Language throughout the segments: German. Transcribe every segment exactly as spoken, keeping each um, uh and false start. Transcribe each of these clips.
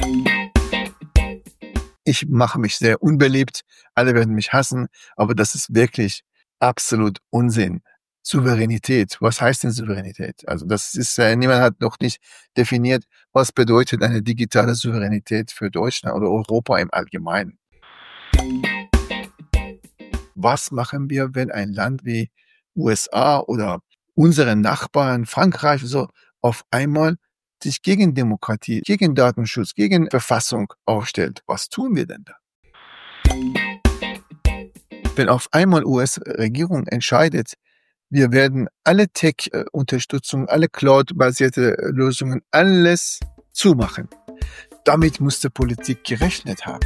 Ich mache mich sehr unbeliebt, alle werden mich hassen, aber das ist wirklich absolut Unsinn. Souveränität, was heißt denn Souveränität? Also das ist, äh, niemand hat noch nicht definiert, was bedeutet eine digitale Souveränität für Deutschland oder Europa im Allgemeinen. Was machen wir, wenn ein Land wie U S A oder unsere Nachbarn, Frankreich, so auf einmal sich gegen Demokratie, gegen Datenschutz, gegen Verfassung aufstellt? Was tun wir denn da? Wenn auf einmal U S-Regierung entscheidet, wir werden alle Tech-Unterstützung, alle Cloud-basierte Lösungen, alles zumachen. Damit musste Politik gerechnet haben.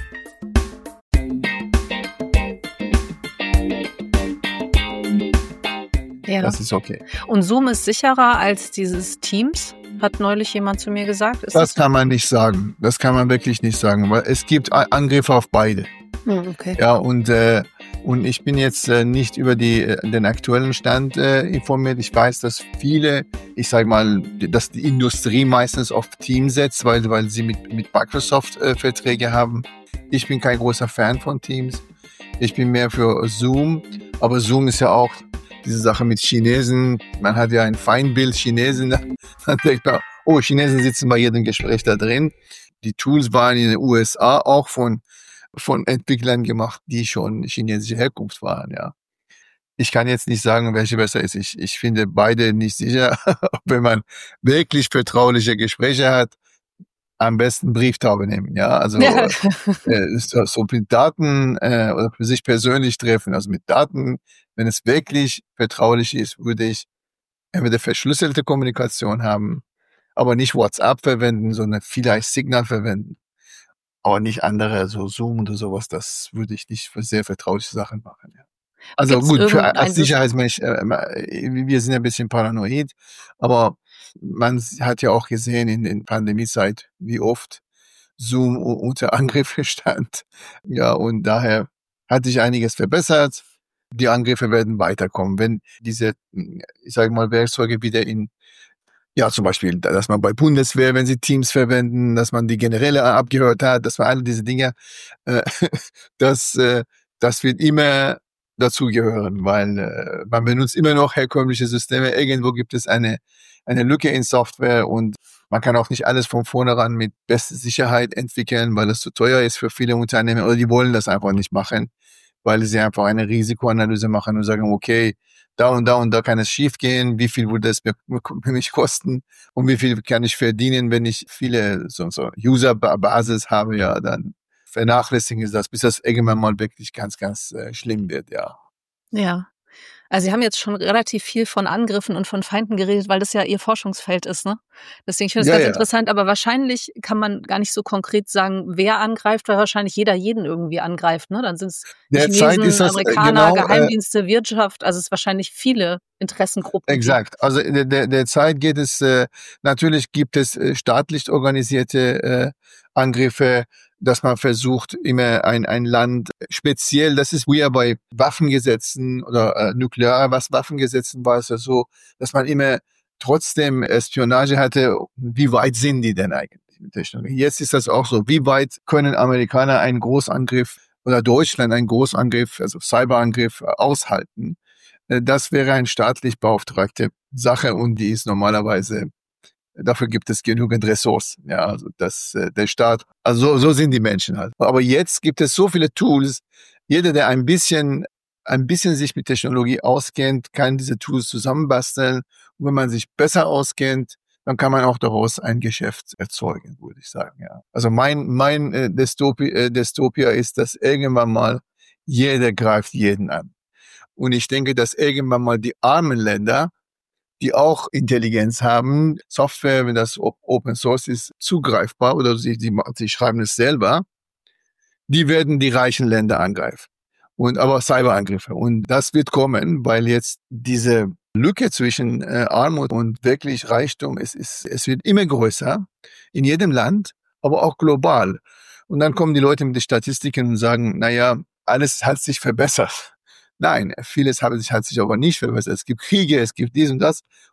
Ja. Das ist okay. Und Zoom ist sicherer als dieses Teams, hat neulich jemand zu mir gesagt. Ist das, das kann man nicht sagen. Das kann man wirklich nicht sagen, weil es gibt Angriffe auf beide. Hm, okay. Ja, und, äh, und ich bin jetzt äh, nicht über die, äh, den aktuellen Stand äh, informiert. Ich weiß, dass viele, ich sage mal, dass die Industrie meistens auf Teams setzt, weil, weil sie mit, mit Microsoft äh, Verträge haben. Ich bin kein großer Fan von Teams. Ich bin mehr für Zoom. Aber Zoom ist ja auch diese Sache mit Chinesen. Man hat ja ein Feindbild Chinesen. Dann denkt man, oh, Chinesen sitzen bei jedem Gespräch da drin. Die Tools waren in den U S A auch von von Entwicklern gemacht, die schon chinesische Herkunft waren, ja. Ich kann jetzt nicht sagen, welche besser ist. Ich, ich finde beide nicht sicher. Wenn man wirklich vertrauliche Gespräche hat, am besten Brieftaube nehmen, ja. Also, Ja. äh, so, so mit Daten, äh, oder für sich persönlich treffen. Also mit Daten, wenn es wirklich vertraulich ist, würde ich entweder verschlüsselte Kommunikation haben, aber nicht WhatsApp verwenden, sondern vielleicht Signal verwenden. Aber nicht andere, so Zoom oder sowas, das würde ich nicht für sehr vertrauliche Sachen machen. Ja. Also Gibt's gut, für, irgendein als Sicherheitsmensch, äh, wir sind ein bisschen paranoid, aber man hat ja auch gesehen in der Pandemiezeit, wie oft Zoom u- unter Angriffe stand. Ja, und daher hat sich einiges verbessert. Die Angriffe werden weiterkommen, wenn diese, ich sage mal, Werkzeuge wieder in ja, zum Beispiel, dass man bei Bundeswehr, wenn sie Teams verwenden, dass man die Generäle abgehört hat, dass man all diese Dinge, äh, das, äh, das wird immer dazugehören, weil äh, man benutzt immer noch herkömmliche Systeme. Irgendwo gibt es eine, eine Lücke in Software und man kann auch nicht alles von vornherein mit bester Sicherheit entwickeln, weil es zu teuer ist für viele Unternehmen oder die wollen das einfach nicht machen, weil sie einfach eine Risikoanalyse machen und sagen, okay, da und da und da kann es schief gehen, wie viel würde es mir, mich kosten und wie viel kann ich verdienen, wenn ich viele so, so User-Basis habe, ja, dann vernachlässigen sie das, bis das irgendwann mal wirklich ganz, ganz äh, schlimm wird, ja. Ja. Also Sie haben jetzt schon relativ viel von Angriffen und von Feinden geredet, weil das ja Ihr Forschungsfeld ist, ne? Deswegen finde ich das Ja, ganz ja. interessant, aber wahrscheinlich kann man gar nicht so konkret sagen, wer angreift, weil wahrscheinlich jeder jeden irgendwie angreift, ne? Dann sind es Derzeit Chinesen, ist das äh, Amerikaner, genau, äh, Geheimdienste, Wirtschaft, also es wahrscheinlich viele Interessengruppen gibt. exakt. Also in der, der, derzeit geht es, äh, natürlich gibt es äh, staatlich organisierte äh, Angriffe, dass man versucht, immer ein, ein Land speziell, das ist wie ja bei Waffengesetzen oder äh, nukleare was Waffengesetzen war es ja so, dass man immer trotzdem Espionage hatte, wie weit sind die denn eigentlich mit Technologie? Jetzt ist das auch so, wie weit können Amerikaner einen Großangriff oder Deutschland einen Großangriff, also Cyberangriff äh, aushalten? Äh, Das wäre eine staatlich beauftragte Sache und die ist normalerweise, dafür gibt es genügend Ressourcen. Ja, also das, äh, der Staat, also so, so sind die Menschen halt. Aber jetzt gibt es so viele Tools. Jeder, der ein bisschen, ein bisschen sich mit Technologie auskennt, kann diese Tools zusammenbasteln. Und wenn man sich besser auskennt, dann kann man auch daraus ein Geschäft erzeugen, würde ich sagen. Ja. Also mein, mein äh, Dystopi, äh, Dystopia ist, dass irgendwann mal jeder greift jeden an. Und ich denke, dass irgendwann mal die armen Länder, die auch Intelligenz haben, Software, wenn das Open Source ist, zugreifbar oder sie, die, sie schreiben es selber, die werden die reichen Länder angreifen. Und aber Cyberangriffe. Und das wird kommen, weil jetzt diese Lücke zwischen äh, Armut und wirklich Reichtum, es ist, es wird immer größer in jedem Land, aber auch global. Und dann kommen die Leute mit den Statistiken und sagen, na ja, alles hat sich verbessert. Nein, vieles hat sich, hat sich aber nicht verbessert. Es gibt Kriege, es gibt dies und das.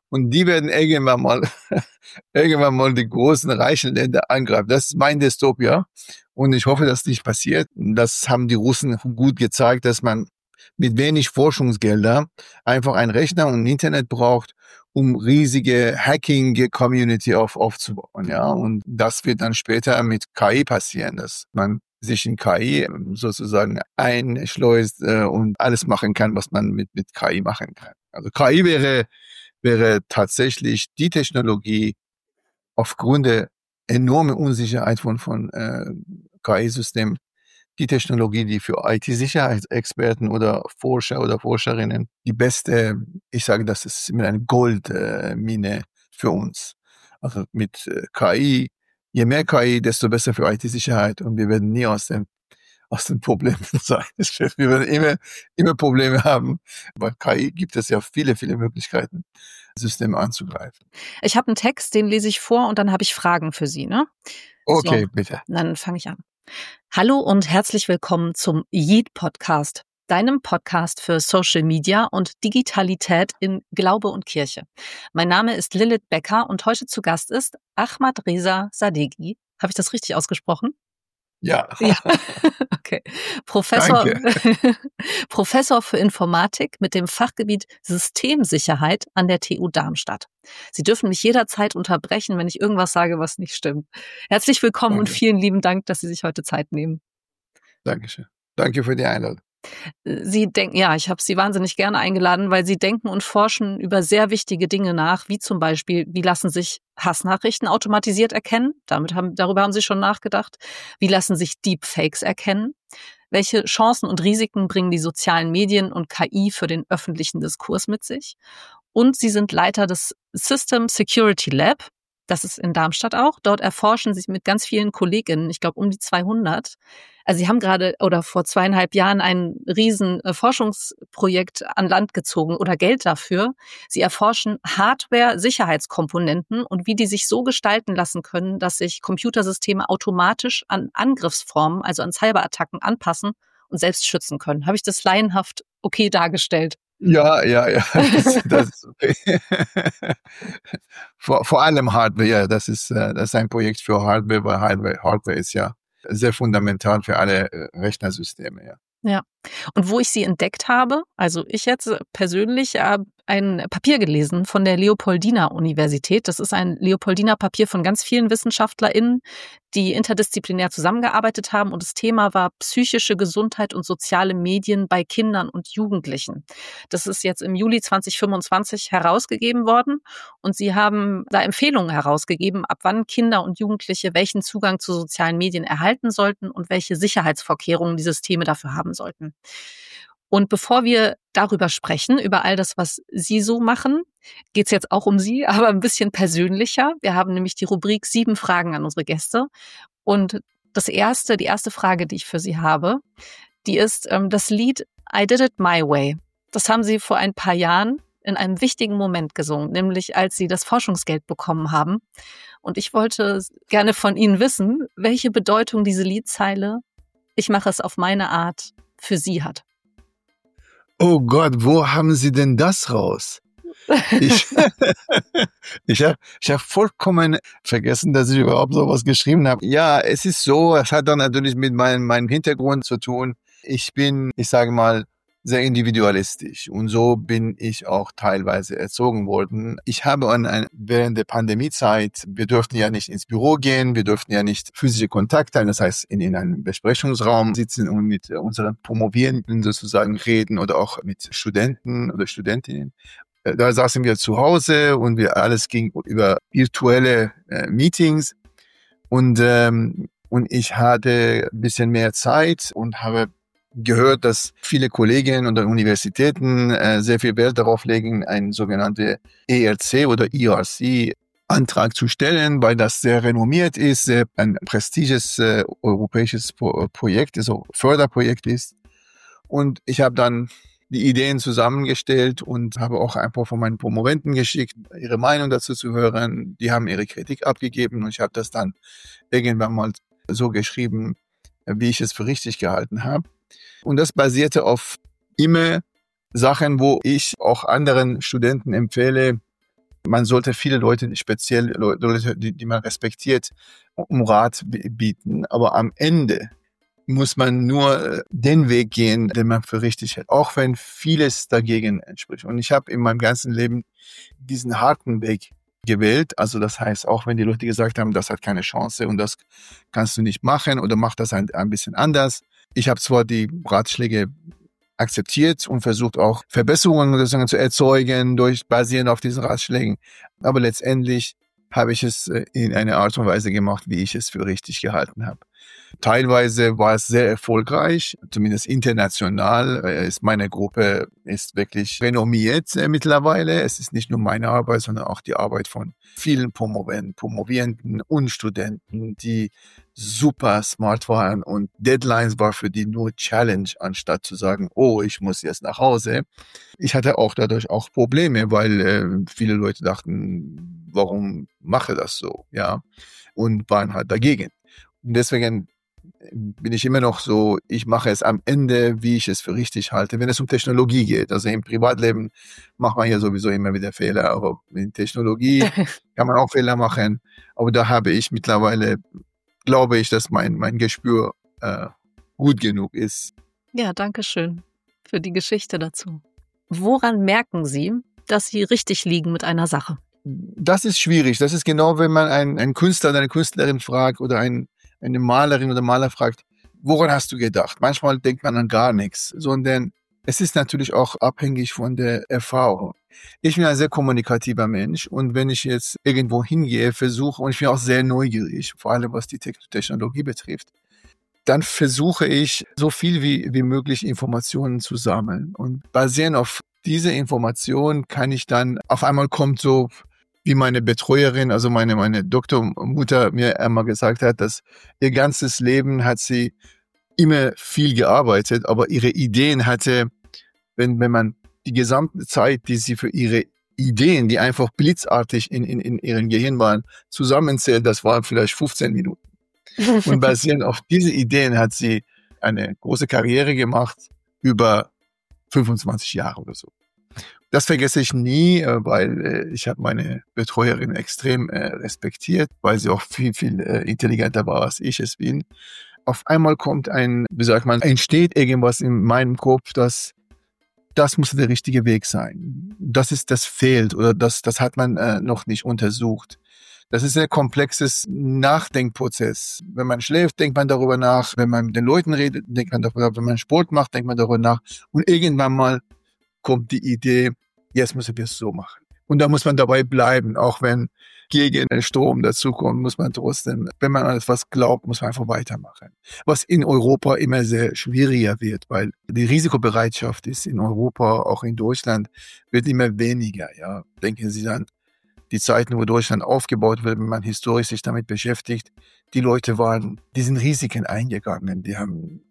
Und die werden irgendwann mal, irgendwann mal die großen, reichen Länder angreifen. Das ist mein Dystopia. Und ich hoffe, dass das nicht passiert. Das haben die Russen gut gezeigt, dass man mit wenig Forschungsgelder einfach einen Rechner und ein Internet braucht, um riesige Hacking-Community auf, aufzubauen. Ja, und das wird dann später mit K I passieren, dass man sich in K I sozusagen einschleust äh, und alles machen kann, was man mit, mit K I machen kann. Also K I wäre, wäre tatsächlich die Technologie aufgrund der enormen Unsicherheit von, von äh, K I-Systemen, die Technologie, die für I T-Sicherheitsexperten oder Forscher oder Forscherinnen die beste, ich sage, das ist mit einer Goldmine äh, für uns. Also mit äh, K I, je mehr K I, desto besser für I T-Sicherheit und wir werden nie aus dem aus den Problemen sein. Wir werden immer immer Probleme haben, weil K I gibt es ja viele, viele Möglichkeiten, Systeme anzugreifen. Ich habe einen Text, den lese ich vor und dann habe ich Fragen für Sie, ne? Okay, so, bitte. Dann fange ich an. Hallo und herzlich willkommen zum Yeet Podcast, deinem Podcast für Social Media und Digitalität in Glaube und Kirche. Mein Name ist Lilith Becker und heute zu Gast ist Ahmad Reza Sadeghi. Habe ich das richtig ausgesprochen? Ja. Ja, okay. Professor, Danke. Professor für Informatik mit dem Fachgebiet Systemsicherheit an der T U Darmstadt. Sie dürfen mich jederzeit unterbrechen, wenn ich irgendwas sage, was nicht stimmt. Herzlich willkommen Danke. und vielen lieben Dank, dass Sie sich heute Zeit nehmen. Dankeschön. Danke für die Einladung. Sie denken, ja, ich habe Sie wahnsinnig gerne eingeladen, weil Sie denken und forschen über sehr wichtige Dinge nach, wie zum Beispiel, wie lassen sich Hassnachrichten automatisiert erkennen? Damit haben, darüber haben Sie schon nachgedacht. Wie lassen sich Deepfakes erkennen? Welche Chancen und Risiken bringen die sozialen Medien und K I für den öffentlichen Diskurs mit sich? Und Sie sind Leiter des System Security Lab. Das ist in Darmstadt auch. Dort erforschen Sie mit ganz vielen Kolleginnen, ich glaube um die zweihundert. Also Sie haben gerade oder vor zweieinhalb Jahren ein riesen Forschungsprojekt an Land gezogen oder Geld dafür. Sie erforschen Hardware-Sicherheitskomponenten und wie die sich so gestalten lassen können, dass sich Computersysteme automatisch an Angriffsformen, also an Cyberattacken anpassen und selbst schützen können. Habe ich das laienhaft okay dargestellt? Ja, ja, ja. Das, das ist okay. vor, vor allem Hardware, ja, das ist, das ist ein Projekt für Hardware, weil Hardware, Hardware ist ja sehr fundamental für alle Rechnersysteme, ja. Ja. Und wo ich sie entdeckt habe, also ich jetzt persönlich habe ein Papier gelesen von der Leopoldina-Universität. Das ist ein Leopoldina-Papier von ganz vielen WissenschaftlerInnen, die interdisziplinär zusammengearbeitet haben. Und das Thema war psychische Gesundheit und soziale Medien bei Kindern und Jugendlichen. Das ist jetzt im Juli zwanzig fünfundzwanzig herausgegeben worden. Und sie haben da Empfehlungen herausgegeben, ab wann Kinder und Jugendliche welchen Zugang zu sozialen Medien erhalten sollten und welche Sicherheitsvorkehrungen die Systeme dafür haben sollten. Und bevor wir darüber sprechen, über all das, was Sie so machen, geht's jetzt auch um Sie, aber ein bisschen persönlicher. Wir haben nämlich die Rubrik sieben Fragen an unsere Gäste. Und das erste, die erste Frage, die ich für Sie habe, die ist ähm, das Lied I Did It My Way. Das haben Sie vor ein paar Jahren in einem wichtigen Moment gesungen, nämlich als Sie das Forschungsgeld bekommen haben. Und ich wollte gerne von Ihnen wissen, welche Bedeutung diese Liedzeile "Ich mache es auf meine Art" für Sie hat. Oh Gott, wo haben Sie denn das raus? Ich, ich habe ich hab vollkommen vergessen, dass ich überhaupt sowas geschrieben habe. Ja, es ist so, es hat dann natürlich mit meinem, meinem Hintergrund zu tun. Ich bin, ich sage mal, sehr individualistisch und so bin ich auch teilweise erzogen worden. Ich habe an ein, während der Pandemiezeit, wir durften ja nicht ins Büro gehen, wir durften ja nicht physische Kontakte haben, das heißt in, in einem Besprechungsraum sitzen und mit unseren Promovierenden sozusagen reden oder auch mit Studenten oder Studentinnen. Da saßen wir zu Hause und wir alles ging über virtuelle äh, Meetings und ähm, und ich hatte ein bisschen mehr Zeit und habe gehört, dass viele Kolleginnen und Universitäten äh, sehr viel Wert darauf legen, einen sogenannten E R C oder E R C Antrag zu stellen, weil das sehr renommiert ist, sehr ein prestigisches äh, europäisches Pro- Projekt, also Förderprojekt ist. Und ich habe dann die Ideen zusammengestellt und habe auch ein paar von meinen Promoventen geschickt, ihre Meinung dazu zu hören. Die haben ihre Kritik abgegeben und ich habe das dann irgendwann mal so geschrieben, wie ich es für richtig gehalten habe. Und das basierte auf immer Sachen, wo ich auch anderen Studenten empfehle, Man sollte viele Leute, speziell Leute, die, die man respektiert, um Rat bieten. Aber am Ende muss man nur den Weg gehen, den man für richtig hält, auch wenn vieles dagegen entspricht. Und ich habe in meinem ganzen Leben diesen harten Weg gewählt. Also das heißt, auch wenn die Leute gesagt haben, das hat keine Chance und das kannst du nicht machen oder mach das ein, ein bisschen anders. Ich habe zwar die Ratschläge akzeptiert und versucht auch Verbesserungen sozusagen zu erzeugen durch basierend auf diesen Ratschlägen, aber letztendlich habe ich es in einer Art und Weise gemacht, wie ich es für richtig gehalten habe. Teilweise war es sehr erfolgreich, zumindest international. Ist meine Gruppe ist wirklich renommiert äh, mittlerweile. Es ist nicht nur meine Arbeit, sondern auch die Arbeit von vielen Promoventen, Promovierenden und Studenten, die super smart waren und Deadlines war für die nur Challenge, anstatt zu sagen, oh, ich muss jetzt nach Hause. Ich hatte auch dadurch auch Probleme, weil äh, viele Leute dachten, warum mache das so, ja, und waren halt dagegen. Und deswegen bin ich immer noch so, ich mache es am Ende, wie ich es für richtig halte, wenn es um Technologie geht. Also im Privatleben macht man ja sowieso immer wieder Fehler, aber in Technologie kann man auch Fehler machen. Aber da habe ich mittlerweile, glaube ich, dass mein, mein Gespür äh, gut genug ist. Ja, danke schön für die Geschichte dazu. Woran merken Sie, dass Sie richtig liegen mit einer Sache? Das ist schwierig. Das ist genau, wenn man einen, einen Künstler oder eine Künstlerin fragt oder ein, eine Malerin oder Maler fragt, woran hast du gedacht? Manchmal denkt man an gar nichts, sondern es ist natürlich auch abhängig von der Erfahrung. Ich bin ein sehr kommunikativer Mensch und wenn ich jetzt irgendwo hingehe, versuche, und ich bin auch sehr neugierig, vor allem was die Technologie betrifft, dann versuche ich, so viel wie, wie möglich Informationen zu sammeln. Und basierend auf diese Informationen kann ich dann, auf einmal kommt so, wie meine Betreuerin, also meine, meine Doktormutter mir einmal gesagt hat, dass ihr ganzes Leben hat sie immer viel gearbeitet, aber ihre Ideen hatte, wenn, wenn man die gesamte Zeit, die sie für ihre Ideen, die einfach blitzartig in, in, in ihrem Gehirn waren, zusammenzählt, das waren vielleicht fünfzehn Minuten. Und basierend auf diese Ideen hat sie eine große Karriere gemacht, über fünfundzwanzig Jahre oder so. Das vergesse ich nie, weil ich habe meine Betreuerin extrem respektiert, weil sie auch viel, viel intelligenter war, als ich es bin. Auf einmal kommt ein, wie sagt man, entsteht irgendwas in meinem Kopf, das das muss der richtige Weg sein. Das ist, das fehlt oder das, das hat man äh, noch nicht untersucht. Das ist ein komplexes Nachdenkprozess. Wenn man schläft, denkt man darüber nach. Wenn man mit den Leuten redet, denkt man darüber nach. Wenn man Sport macht, denkt man darüber nach. Und irgendwann mal kommt die Idee, jetzt müssen wir es so machen. Und da muss man dabei bleiben, auch wenn gegen den Strom dazukommt, muss man trotzdem, wenn man an etwas glaubt, muss man einfach weitermachen. Was in Europa immer sehr schwieriger wird, weil die Risikobereitschaft ist in Europa, auch in Deutschland, wird immer weniger. Ja, denken Sie an die Zeiten, wo Deutschland aufgebaut wird, wenn man historisch sich damit beschäftigt. Die Leute waren diesen Risiken eingegangen. Die haben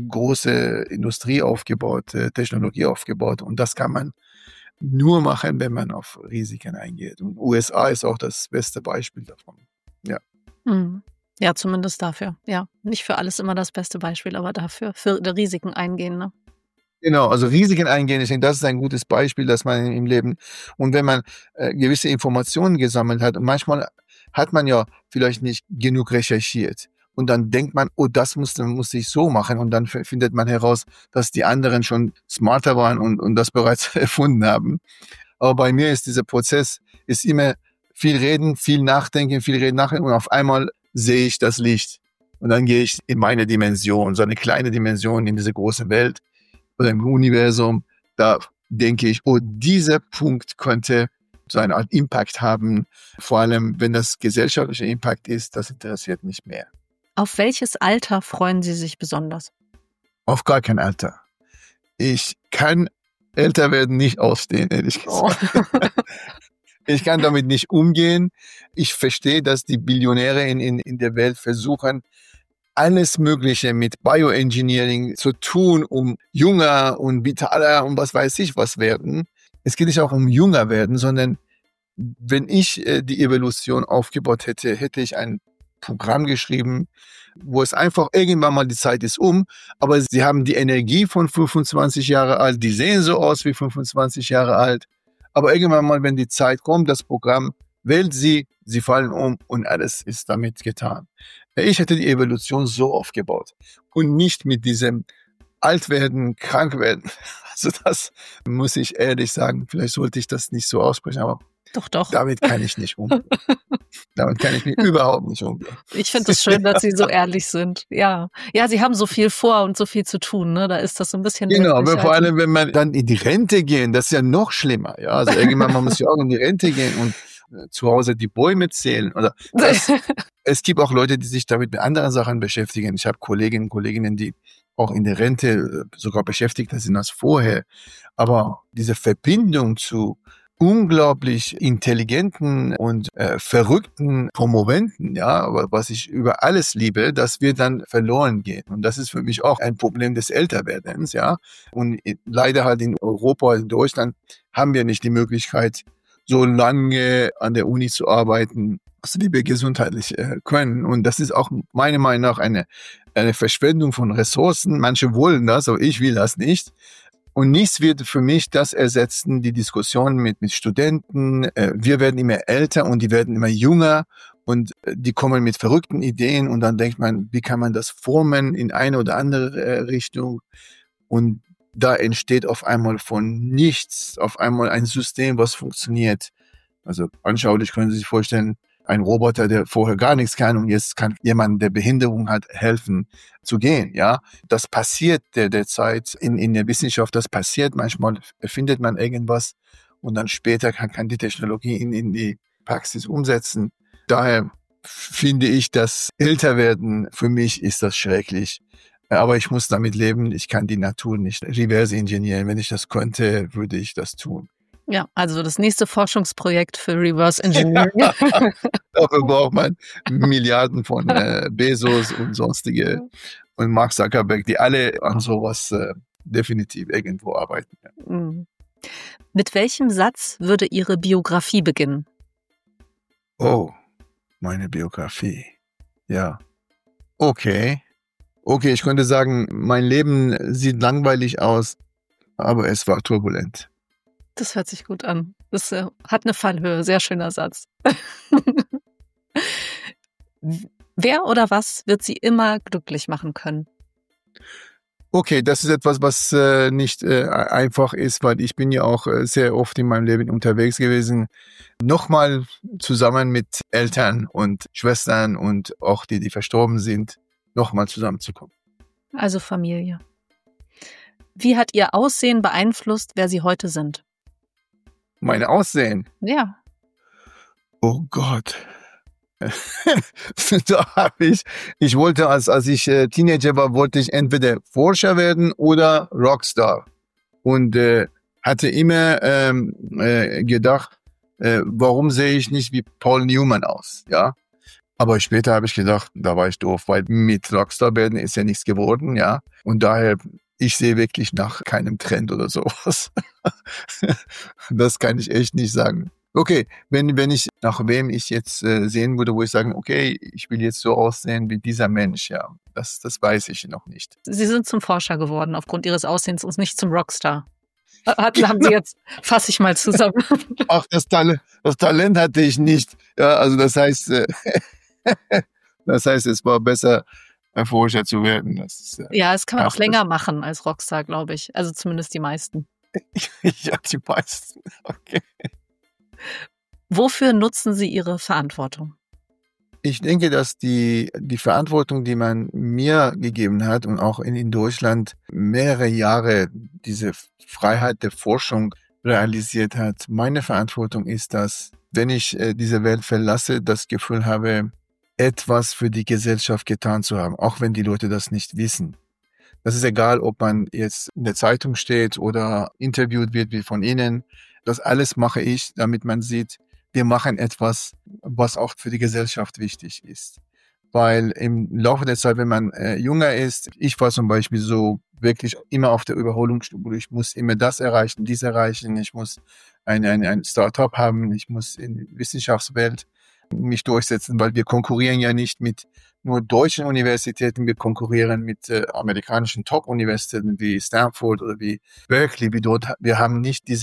große Industrie aufgebaut, Technologie aufgebaut. Und das kann man nur machen, wenn man auf Risiken eingeht. Und U S A ist auch das beste Beispiel davon. Ja. Mhm. Ja, zumindest dafür. Ja, nicht für alles immer das beste Beispiel, aber dafür, für Risiken eingehen, ne? Genau, also Risiken eingehen, ich denke, das ist ein gutes Beispiel, dass man im Leben, und wenn man äh, gewisse Informationen gesammelt hat, und manchmal hat man ja vielleicht nicht genug recherchiert, und dann denkt man, oh, das muss, muss ich so machen, und dann findet man heraus, dass die anderen schon smarter waren und, und das bereits erfunden haben. Aber bei mir ist dieser Prozess, ist immer viel reden, viel nachdenken, viel reden, nachdenken, und auf einmal sehe ich das Licht. Und dann gehe ich in meine Dimension, so eine kleine Dimension in diese große Welt, oder im Universum, da denke ich, oh, dieser Punkt könnte so eine Art Impact haben. Vor allem, wenn das gesellschaftlicher Impact ist, das interessiert mich mehr. Auf welches Alter freuen Sie sich besonders? Auf gar kein Alter. Ich kann älter werden nicht ausstehen, ehrlich gesagt. Oh. Ich kann damit nicht umgehen. Ich verstehe, dass die Billionäre in, in, in der Welt versuchen, alles Mögliche mit Bioengineering zu tun, um jünger und vitaler und was weiß ich was werden. Es geht nicht auch um jünger werden, sondern wenn ich äh, die Evolution aufgebaut hätte, hätte ich ein Programm geschrieben, wo es einfach irgendwann mal die Zeit ist um, aber sie haben die Energie von fünfundzwanzig Jahre alt, die sehen so aus wie fünfundzwanzig Jahre alt, Aber irgendwann mal, wenn die Zeit kommt, das Programm wählt sie, sie fallen um und alles ist damit getan. Ich hätte die Evolution so aufgebaut und nicht mit diesem alt werden, krank werden. Also das muss ich ehrlich sagen, vielleicht sollte ich das nicht so aussprechen, aber Doch, doch. damit kann ich nicht umgehen. Damit kann ich mich überhaupt nicht umgehen. Ich finde es schön, dass Sie so ehrlich sind. Ja. Ja, Sie haben so viel vor und so viel zu tun, ne? Da ist das so ein bisschen. Genau, deutlich, aber vor also. allem, wenn man dann in die Rente gehen, das ist ja noch schlimmer. Ja, also irgendwann man muss ja auch in die Rente gehen und äh, zu Hause die Bäume zählen. Oder das, es gibt auch Leute, die sich damit mit anderen Sachen beschäftigen. Ich habe Kolleginnen und Kolleginnen, die auch in der Rente sogar beschäftigter sind als vorher. Aber diese Verbindung zu unglaublich intelligenten und äh, verrückten Promoventen, ja, was ich über alles liebe, das wird dann verloren gehen. Und das ist für mich auch ein Problem des Älterwerdens, ja. Und leider halt in Europa, in Deutschland haben wir nicht die Möglichkeit, so lange an der Uni zu arbeiten, wie wir gesundheitlich äh, können. Und das ist auch meiner Meinung nach eine, eine Verschwendung von Ressourcen. Manche wollen das, aber ich will das nicht. Und nichts wird für mich das ersetzen, die Diskussion mit, mit Studenten. Äh, wir werden immer älter und die werden immer jünger und äh, die kommen mit verrückten Ideen und dann denkt man, wie kann man das formen in eine oder andere äh, Richtung? Und da entsteht auf einmal von nichts, auf einmal ein System, was funktioniert. Also anschaulich können Sie sich vorstellen, ein Roboter, der vorher gar nichts kann und jetzt kann jemand, der Behinderung hat, helfen zu gehen, ja. Das passiert der, derzeit in, in der Wissenschaft, das passiert. Manchmal erfindet man irgendwas und dann später kann, kann die Technologie in, in die Praxis umsetzen. Daher finde ich, das Älterwerden, für mich ist das schrecklich. Aber ich muss damit leben, ich kann die Natur nicht reverse engineeren. Wenn ich das könnte, würde ich das tun. Ja, also das nächste Forschungsprojekt für Reverse Engineering. Dafür braucht man Milliarden von äh, Bezos und sonstige und Mark Zuckerberg, die alle an sowas äh, definitiv irgendwo arbeiten. Ja. Mhm. Mit welchem Satz würde Ihre Biografie beginnen? Oh, meine Biografie. Ja. Okay. Okay, ich könnte sagen, mein Leben sieht langweilig aus, aber es war turbulent. Das hört sich gut an. Das äh, hat eine Fallhöhe. Sehr schöner Satz. Wer oder was wird Sie immer glücklich machen können? Okay, das ist etwas, was äh, nicht äh, einfach ist, weil ich bin ja auch äh, sehr oft in meinem Leben unterwegs gewesen. Nochmal zusammen mit Eltern und Schwestern und auch die, die verstorben sind, nochmal zusammenzukommen. Also Familie. Wie hat Ihr Aussehen beeinflusst, wer Sie heute sind? Mein Aussehen? Ja. Oh Gott. Da habe ich, ich wollte, als, als ich äh, Teenager war, wollte ich entweder Forscher werden oder Rockstar. Und äh, hatte immer ähm, äh, gedacht, äh, warum sehe ich nicht wie Paul Newman aus, ja? Aber später habe ich gedacht, da war ich doof, weil mit Rockstar werden ist ja nichts geworden, ja? Und daher, ich sehe wirklich nach keinem Trend oder sowas. Das kann ich echt nicht sagen. Okay, wenn wenn ich nach wem ich jetzt äh, sehen würde, wo ich sagen, okay, ich will jetzt so aussehen wie dieser Mensch, ja, das das weiß ich noch nicht. Sie sind zum Forscher geworden aufgrund Ihres Aussehens und nicht zum Rockstar. Hatten haben Sie jetzt, fasse ich mal zusammen. Ach, das Talent, das Talent hatte ich nicht. Ja, also das heißt, äh, das heißt, es war besser, ein Forscher zu werden. Das ist, äh, Ja, das kann man auch das- länger machen als Rockstar, glaube ich. Also zumindest die meisten. Ja, die meisten. Okay. Wofür nutzen Sie Ihre Verantwortung? Ich denke, dass die, die Verantwortung, die man mir gegeben hat und auch in, in Deutschland mehrere Jahre diese Freiheit der Forschung realisiert hat, meine Verantwortung ist, dass, wenn ich äh, diese Welt verlasse, das Gefühl habe, etwas für die Gesellschaft getan zu haben, auch wenn die Leute das nicht wissen. Das ist egal, ob man jetzt in der Zeitung steht oder interviewt wird wie von Ihnen. Das alles mache ich, damit man sieht, wir machen etwas, was auch für die Gesellschaft wichtig ist. Weil im Laufe der Zeit, wenn man äh, jünger ist, ich war zum Beispiel so wirklich immer auf der Überholungsspur. Ich muss immer das erreichen, dies erreichen. Ich muss ein, ein, ein Start-up haben. Ich muss in der Wissenschaftswelt mich durchsetzen, weil wir konkurrieren ja nicht mit nur deutschen Universitäten. Wir konkurrieren mit äh, amerikanischen Top-Universitäten wie Stanford oder wie Berkeley. Wie dort, wir haben nicht diese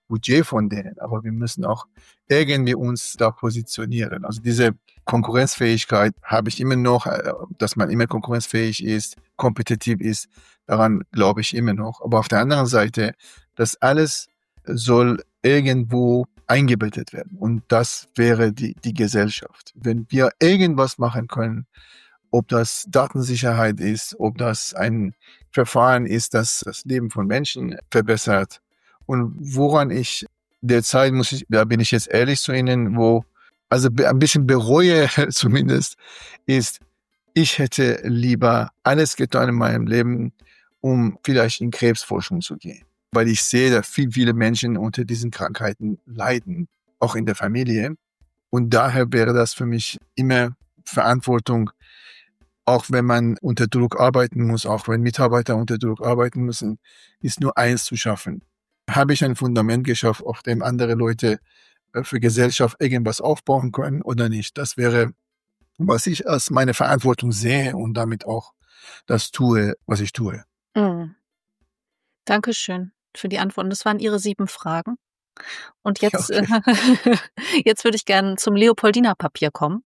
Budget von denen, aber wir müssen auch irgendwie uns da positionieren. Also diese Konkurrenzfähigkeit habe ich immer noch, dass man immer konkurrenzfähig ist, kompetitiv ist, daran glaube ich immer noch. Aber auf der anderen Seite, das alles soll irgendwo eingebettet werden. Und das wäre die, die Gesellschaft. Wenn wir irgendwas machen können, ob das Datensicherheit ist, ob das ein Verfahren ist, das das Leben von Menschen verbessert. Und woran ich derzeit, muss ich, da bin ich jetzt ehrlich zu Ihnen, wo, also ein bisschen bereue zumindest, ist, ich hätte lieber alles getan in meinem Leben, um vielleicht in Krebsforschung zu gehen. Weil ich sehe, dass viel, viele Menschen unter diesen Krankheiten leiden, auch in der Familie. Und daher wäre das für mich immer Verantwortung, auch wenn man unter Druck arbeiten muss, auch wenn Mitarbeiter unter Druck arbeiten müssen, ist nur eins zu schaffen. Habe ich ein Fundament geschafft, auf dem andere Leute für Gesellschaft irgendwas aufbauen können oder nicht? Das wäre, was ich als meine Verantwortung sehe und damit auch das tue, was ich tue. Mhm. Dankeschön für die Antworten. Das waren Ihre sieben Fragen. Und jetzt, Okay. äh, jetzt würde ich gerne zum Leopoldina-Papier kommen.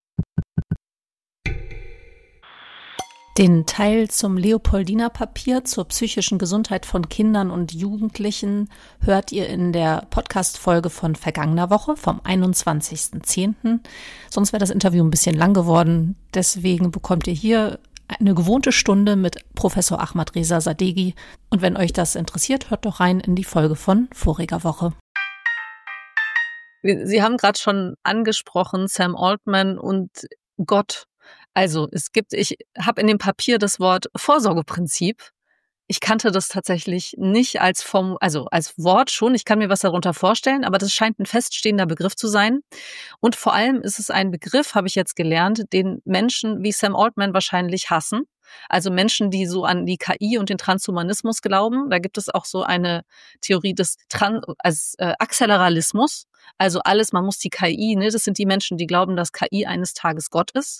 Den Teil zum Leopoldina-Papier zur psychischen Gesundheit von Kindern und Jugendlichen hört ihr in der Podcast-Folge von vergangener Woche, vom einundzwanzigsten zehnten Sonst wäre das Interview ein bisschen lang geworden. Deswegen bekommt ihr hier eine gewohnte Stunde mit Professor Ahmad Reza Sadeghi. Und wenn euch das interessiert, hört doch rein in die Folge von voriger Woche. Sie haben gerade schon angesprochen, Sam Altman und Gott. Also es gibt, ich habe in dem Papier das Wort Vorsorgeprinzip. Ich kannte das tatsächlich nicht als Form, also als Wort schon. Ich kann mir was darunter vorstellen, aber das scheint ein feststehender Begriff zu sein. Und vor allem ist es ein Begriff, habe ich jetzt gelernt, den Menschen wie Sam Altman wahrscheinlich hassen. Also Menschen, die so an die K I und den Transhumanismus glauben. Da gibt es auch so eine Theorie des Trans- als äh, Acceleralismus. Also alles, man muss die K I, ne, das sind die Menschen, die glauben, dass K I eines Tages Gott ist.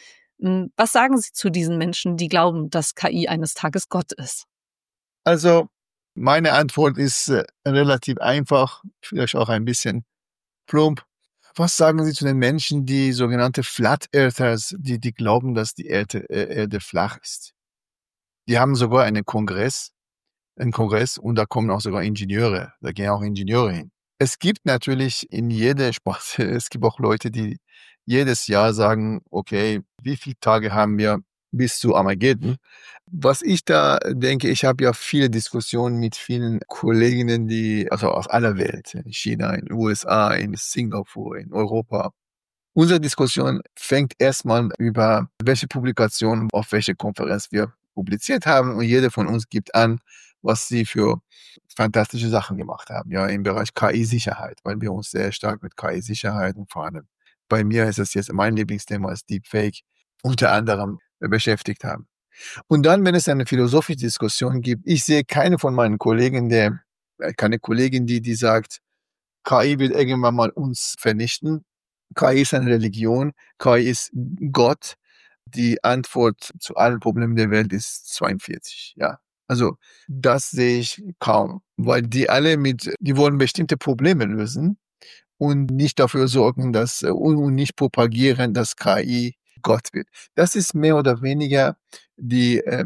Was sagen Sie zu diesen Menschen, die glauben, dass K I eines Tages Gott ist? Also meine Antwort ist äh, relativ einfach, vielleicht auch ein bisschen plump. Was sagen Sie zu den Menschen, die sogenannte Flat Earthers, die, die glauben, dass die Erde, äh, Erde flach ist? Die haben sogar einen Kongress, einen Kongress und da kommen auch sogar Ingenieure, da gehen auch Ingenieure hin. Es gibt natürlich in jeder Sparte, es gibt auch Leute, die jedes Jahr sagen, okay, wie viele Tage haben wir bis zu Armageddon? Was ich da denke, ich habe ja viele Diskussionen mit vielen Kolleginnen, die, also aus aller Welt, in China, in den U S A, in Singapur, in Europa. Unsere Diskussion fängt erstmal über, welche Publikation auf welche Konferenz wir publiziert haben und jeder von uns gibt an, was sie für fantastische Sachen gemacht haben, ja, im Bereich K I-Sicherheit, weil wir uns sehr stark mit K I-Sicherheit und vor allem bei mir ist es jetzt mein Lieblingsthema ist Deepfake unter anderem beschäftigt haben. Und dann, wenn es eine philosophische Diskussion gibt, ich sehe keine von meinen Kollegen, der, keine Kollegin, die, die sagt, K I wird irgendwann mal uns vernichten. K I ist eine Religion, K I ist Gott. Die Antwort zu allen Problemen der Welt ist zweiundvierzig, ja. Also, das sehe ich kaum, weil die alle mit, die wollen bestimmte Probleme lösen und nicht dafür sorgen, dass, und nicht propagieren, dass K I Gott wird. Das ist mehr oder weniger die äh,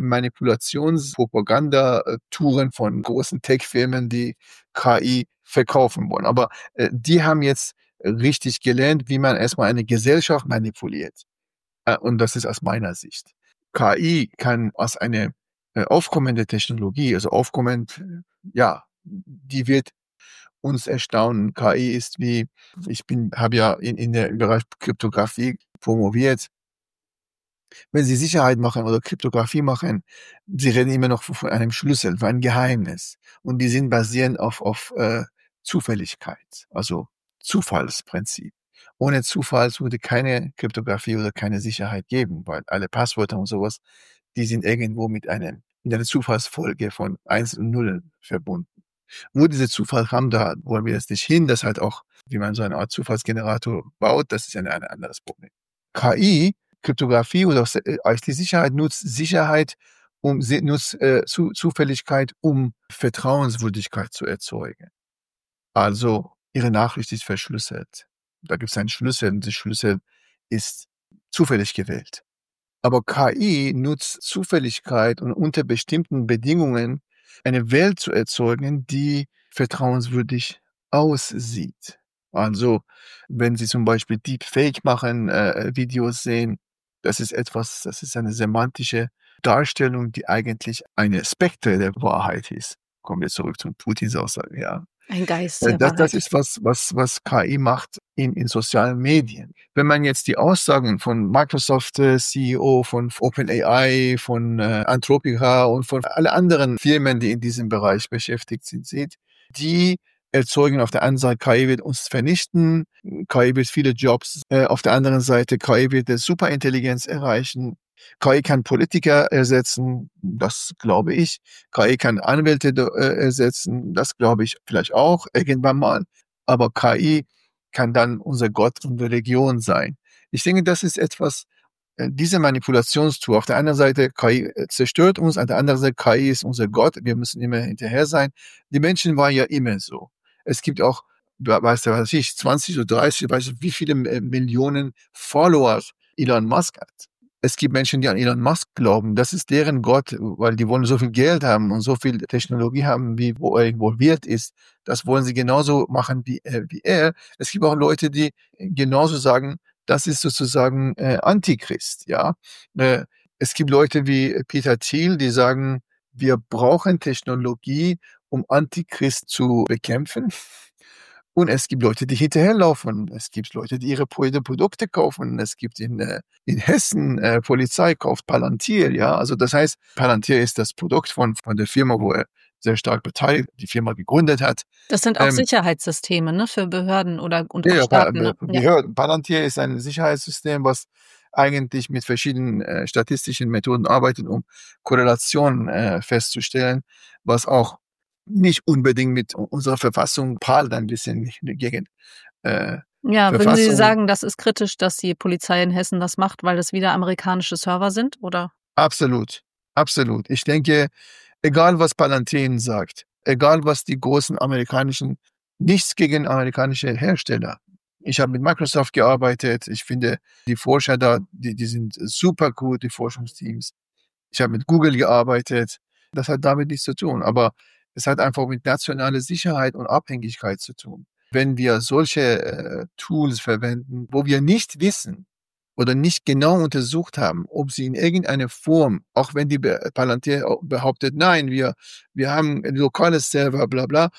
Manipulations-Propaganda-Touren von großen Tech-Firmen, die K I verkaufen wollen. Aber äh, die haben jetzt richtig gelernt, wie man erstmal eine Gesellschaft manipuliert. Äh, und das ist aus meiner Sicht. K I kann als eine äh, aufkommende Technologie, also aufkommend, äh, ja, die wird uns erstaunen. K I ist wie, ich bin, habe ja in, in der im Bereich Kryptographie promoviert. Wenn Sie Sicherheit machen oder Kryptographie machen, Sie reden immer noch von einem Schlüssel, von einem Geheimnis. Und die sind basierend auf, auf äh, Zufälligkeit, also Zufallsprinzip. Ohne Zufall würde keine Kryptographie oder keine Sicherheit geben, weil alle Passwörter und sowas, die sind irgendwo mit einem, mit einer Zufallsfolge von eins und null verbunden. Wo diese Zufall haben, da wollen wir jetzt nicht hin. Das halt auch, wie man so eine Art Zufallsgenerator baut, das ist ein, ein anderes Problem. K I, Kryptographie oder I T-Sicherheit nutzt Sicherheit, um nutzt äh, Zu, Zufälligkeit, um Vertrauenswürdigkeit zu erzeugen. Also ihre Nachricht ist verschlüsselt. Da gibt es einen Schlüssel und der Schlüssel ist zufällig gewählt. Aber K I nutzt Zufälligkeit und unter bestimmten Bedingungen eine Welt zu erzeugen, die vertrauenswürdig aussieht. Also, wenn Sie zum Beispiel Deepfake machen, äh, Videos sehen, das ist etwas, das ist eine semantische Darstellung, die eigentlich eine Spektre der Wahrheit ist. Kommen wir zurück zu Putins Aussage, ja. Ein Geist Äh, der das das Wahrheit. ist was was was K I macht in in sozialen Medien. Wenn man jetzt die Aussagen von Microsoft, äh, C E O, von OpenAI, von, äh, Anthropica und von alle anderen Firmen, die in diesem Bereich beschäftigt sind, sieht, die erzeugen auf der einen Seite, K I wird uns vernichten, K I wird viele Jobs, äh, auf der anderen Seite, K I wird 'ne Superintelligenz erreichen. K I kann Politiker ersetzen, das glaube ich. K I kann Anwälte d äh, ersetzen, das glaube ich vielleicht auch irgendwann mal. Aber K I kann dann unser Gott und Religion sein. Ich denke, das ist etwas, äh, diese Manipulationstour. Auf der einen Seite, K I äh, zerstört uns, auf der anderen Seite, K I ist unser Gott, wir müssen immer hinterher sein. Die Menschen waren ja immer so. Es gibt auch, we weißt du, was weiß ich, zwanzig oder dreißig, weiß ich, wie viele äh, Millionen Follower Elon Musk hat. Es gibt Menschen, die an Elon Musk glauben. Das ist deren Gott, weil die wollen so viel Geld haben und so viel Technologie haben, wie wo er involviert ist. Das wollen sie genauso machen wie, äh, wie er. Es gibt auch Leute, die genauso sagen, das ist sozusagen äh, Antichrist, ja. Äh, es gibt Leute wie Peter Thiel, die sagen, wir brauchen Technologie, um Antichrist zu bekämpfen. Und es gibt Leute, die hinterherlaufen. Es gibt Leute, die ihre Pro Produkte kaufen. Es gibt in, äh, in Hessen äh, Polizei kauft Palantir, ja. Also das heißt, Palantir ist das Produkt von, von der Firma, wo er sehr stark beteiligt, die Firma gegründet hat. Das sind auch Ähm, Sicherheitssysteme, ne, für Behörden oder und ja, auch ja, Pa- Staaten, ne? Be- Ja. Behörden. Palantir ist ein Sicherheitssystem, was eigentlich mit verschiedenen äh, statistischen Methoden arbeitet, um Korrelationen äh, festzustellen, was auch nicht unbedingt mit u- unserer Verfassung prallt, ein bisschen gegen äh, Ja, würden Sie Verfassung. sagen, das ist kritisch, dass die Polizei in Hessen das macht, weil das wieder amerikanische Server sind, oder? Absolut, absolut. Ich denke, egal was Palantir sagt, egal was die großen amerikanischen, nichts gegen amerikanische Hersteller. Ich habe mit Microsoft gearbeitet. Ich finde, die Forscher da, die, die sind super gut, die Forschungsteams. Ich habe mit Google gearbeitet. Das hat damit nichts zu tun. Aber es hat einfach mit nationaler Sicherheit und Abhängigkeit zu tun. Wenn wir solche äh, Tools verwenden, wo wir nicht wissen oder nicht genau untersucht haben, ob sie in irgendeiner Form, auch wenn die Be- Palantir auch behauptet, nein, wir, wir haben ein lokales Server, bla bla,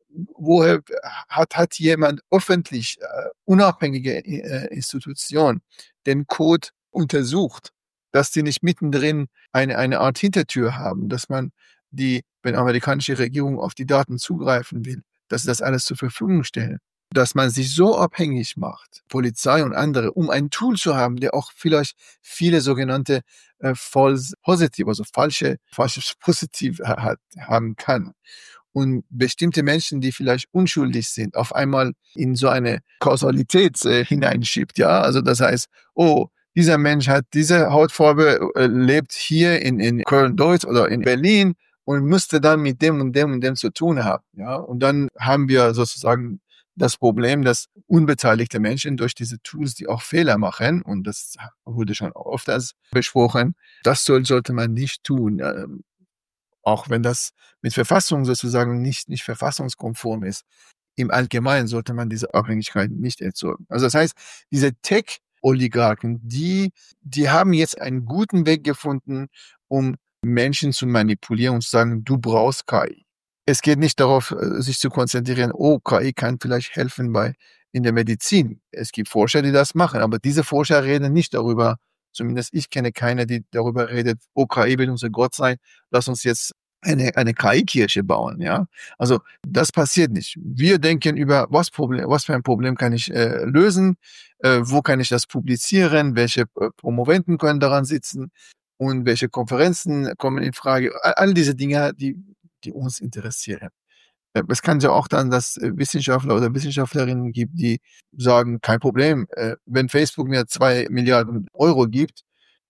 woher hat, hat jemand öffentlich, äh, unabhängige äh, Institution den Code untersucht, dass die nicht mittendrin eine, eine Art Hintertür haben, dass man die, wenn amerikanische Regierung auf die Daten zugreifen will, dass sie das alles zur Verfügung stellen. Dass man sich so abhängig macht, Polizei und andere, um ein Tool zu haben, der auch vielleicht viele sogenannte äh, false positive, also falsche, falsches Positiv hat, haben kann. Und bestimmte Menschen, die vielleicht unschuldig sind, auf einmal in so eine Kausalität äh, hineinschiebt, ja. Also das heißt, oh, dieser Mensch hat diese Hautfarbe, äh, lebt hier in, in Köln-Deutz oder in Berlin und müsste dann mit dem und dem und dem zu tun haben, ja. Und dann haben wir sozusagen das Problem, dass unbeteiligte Menschen durch diese Tools, die auch Fehler machen, und das wurde schon oft als besprochen, das soll, sollte man nicht tun. Ähm, auch wenn das mit Verfassung sozusagen nicht, nicht verfassungskonform ist. Im Allgemeinen sollte man diese Abhängigkeit nicht erzeugen. Also das heißt, diese Tech-Oligarchen, die, die haben jetzt einen guten Weg gefunden, um Menschen zu manipulieren und zu sagen, du brauchst K I. Es geht nicht darauf, äh, sich zu konzentrieren, oh, K I kann vielleicht helfen bei, in der Medizin. Es gibt Forscher, die das machen, aber diese Forscher reden nicht darüber, zumindest ich kenne keine, die darüber redet, oh, K I will unser Gott sein, lass uns jetzt eine, eine K I-Kirche bauen, ja. Also, das passiert nicht. Wir denken über, was Problem, was für ein Problem kann ich äh, lösen, äh, wo kann ich das publizieren, welche äh, Promoventen können daran sitzen und welche Konferenzen kommen in Frage. All, all diese Dinge, die, die uns interessieren. Äh, Es kann ja auch dann, dass äh, Wissenschaftler oder Wissenschaftlerinnen gibt, die sagen, kein Problem, äh, wenn Facebook mir zwei Milliarden Euro gibt,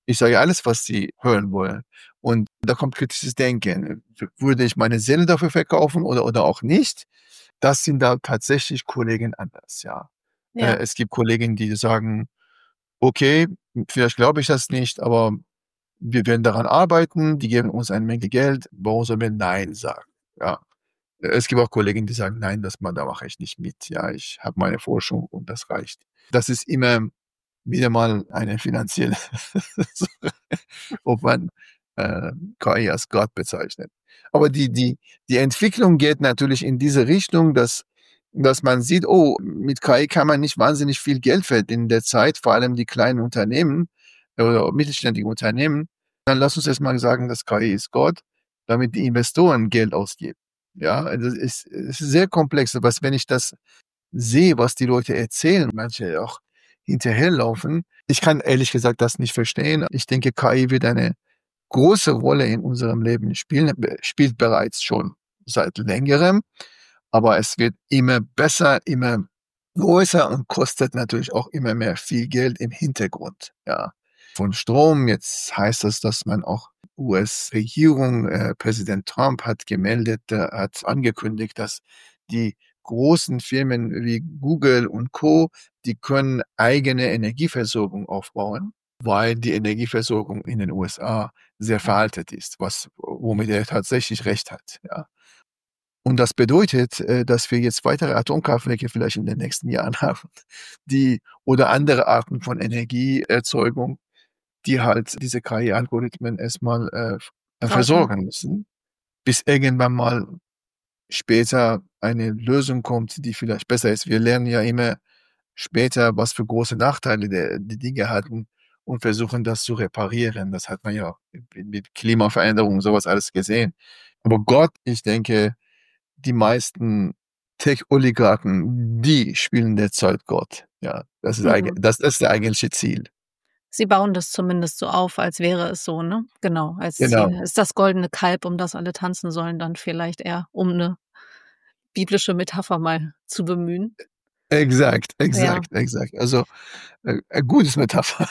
Ich sage alles, was sie hören wollen. Und da kommt kritisches Denken. Würde ich meine Seele dafür verkaufen oder, oder auch nicht? Das sind da tatsächlich Kollegen anders, ja. Ja. Äh, es gibt Kollegen, die sagen, okay, vielleicht glaube ich das nicht, aber wir werden daran arbeiten, die geben uns eine Menge Geld, warum sollen wir Nein sagen? Ja. Es gibt auch Kollegen, die sagen, nein, das ma da mache ich nicht mit. Ja, ich habe meine Forschung und das reicht. Das ist immer wieder mal eine finanzielle Sache, ob man äh, K I als Gott bezeichnet. Aber die, die, die Entwicklung geht natürlich in diese Richtung, dass, dass man sieht, oh, mit K I kann man nicht wahnsinnig viel Geld verdienen in der Zeit, vor allem die kleinen Unternehmen oder mittelständige Unternehmen. Dann lass uns erst mal sagen, dass K I ist Gott, damit die Investoren Geld ausgeben. Ja, also es ist, es ist sehr komplex, aber wenn ich das sehe, was die Leute erzählen, manche auch hinterherlaufen, ich kann ehrlich gesagt das nicht verstehen. Ich denke, K I wird eine große Rolle in unserem Leben spielen, spielt bereits schon seit längerem, aber es wird immer besser, immer größer und kostet natürlich auch immer mehr viel Geld im Hintergrund. Ja, von Strom. Jetzt heißt es, dass man auch U S-Regierung, äh, Präsident Trump hat gemeldet, äh, hat angekündigt, dass die großen Firmen wie Google und Co., die können eigene Energieversorgung aufbauen, weil die Energieversorgung in den U S A sehr veraltet ist, was, womit er tatsächlich recht hat, ja. Und das bedeutet, äh, dass wir jetzt weitere Atomkraftwerke vielleicht in den nächsten Jahren haben, die oder andere Arten von Energieerzeugung, die halt diese K I-Algorithmen erstmal äh, versorgen müssen, bis irgendwann mal später eine Lösung kommt, die vielleicht besser ist. Wir lernen ja immer später, was für große Nachteile der, die Dinge hatten und versuchen das zu reparieren. Das hat man ja mit Klimaveränderungen und sowas alles gesehen. Aber Gott, ich denke, die meisten Tech-Oligarchen, die spielen derzeit Gott. Ja, das ist, mhm. das, das ist das eigentliche Ziel. Sie bauen das zumindest so auf, als wäre es so, ne? Genau, als Genau. Ziel. Ist das goldene Kalb, um das alle tanzen sollen, dann vielleicht eher, um eine biblische Metapher mal zu bemühen. Exakt, exakt, ja. exakt. Also äh, ein gutes Metapher.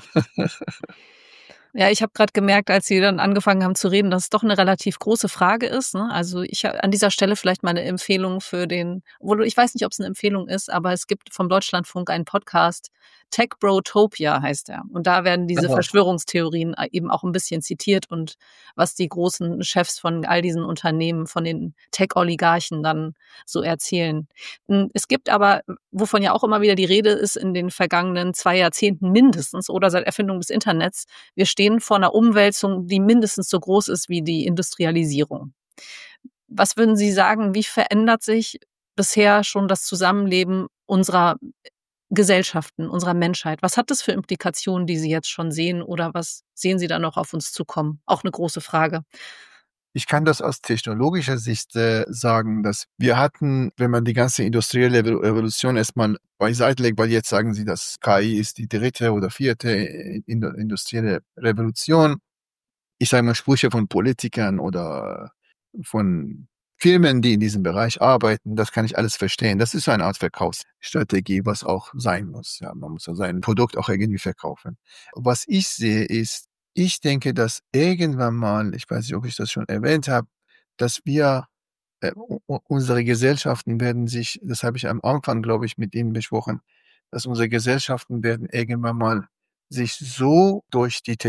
Ja, ich habe gerade gemerkt, als Sie dann angefangen haben zu reden, dass es doch eine relativ große Frage ist. Ne? Also ich habe an dieser Stelle vielleicht mal eine Empfehlung für den, obwohl ich weiß nicht, ob es eine Empfehlung ist, aber es gibt vom Deutschlandfunk einen Podcast, Techbrotopia heißt er. Und da werden diese Aha. Verschwörungstheorien eben auch ein bisschen zitiert und was die großen Chefs von all diesen Unternehmen, von den Tech-Oligarchen dann so erzählen. Es gibt aber, wovon ja auch immer wieder die Rede ist, in den vergangenen zwei Jahrzehnten mindestens oder seit Erfindung des Internets, wir stehen vor einer Umwälzung, die mindestens so groß ist wie die Industrialisierung. Was würden Sie sagen, wie verändert sich bisher schon das Zusammenleben unserer Gesellschaften, unserer Menschheit? Was hat das für Implikationen, die Sie jetzt schon sehen, oder was sehen Sie da noch auf uns zukommen? Auch eine große Frage. Ich kann das aus technologischer Sicht äh, sagen, dass wir hatten, wenn man die ganze industrielle Revolution erstmal beiseite legt, weil jetzt sagen Sie, dass K I ist die dritte oder vierte industrielle Revolution. Ich sage mal Sprüche von Politikern oder von Firmen, die in diesem Bereich arbeiten, das kann ich alles verstehen. Das ist so eine Art Verkaufsstrategie, was auch sein muss. Ja, man muss ja sein Produkt auch irgendwie verkaufen. Was ich sehe ist, ich denke, dass irgendwann mal, ich weiß nicht, ob ich das schon erwähnt habe, dass wir, äh, unsere Gesellschaften werden sich, das habe ich am Anfang, glaube ich, mit Ihnen besprochen, dass unsere Gesellschaften werden irgendwann mal sich so durch die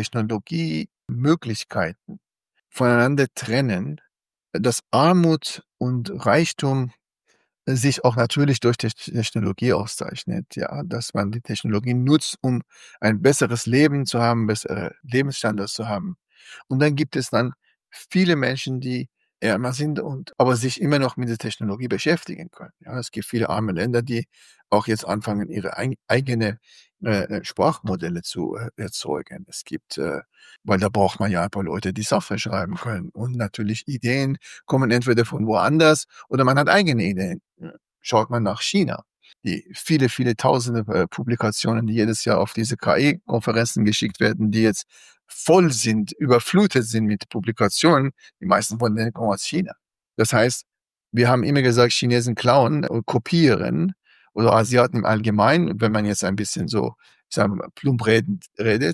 Technologiemöglichkeiten voneinander trennen, dass Armut und Reichtum sich auch natürlich durch die Technologie auszeichnet, ja, dass man die Technologie nutzt, um ein besseres Leben zu haben, bessere Lebensstandards zu haben. Und dann gibt es dann viele Menschen, die ärmer sind und aber sich immer noch mit der Technologie beschäftigen können. Ja, es gibt viele arme Länder, die auch jetzt anfangen, ihre ein, eigene äh, Sprachmodelle zu äh, erzeugen. Es gibt, äh, weil da braucht man ja ein paar Leute, die Software schreiben können. Und natürlich Ideen kommen entweder von woanders oder man hat eigene Ideen. Schaut man nach China, die viele, viele tausende äh, Publikationen, die jedes Jahr auf diese K I-Konferenzen geschickt werden, die jetzt voll sind, überflutet sind mit Publikationen, die meisten von denen kommen aus China. Das heißt, wir haben immer gesagt, Chinesen klauen, kopieren oder Asiaten im Allgemeinen, wenn man jetzt ein bisschen so, ich sage mal, plump redet,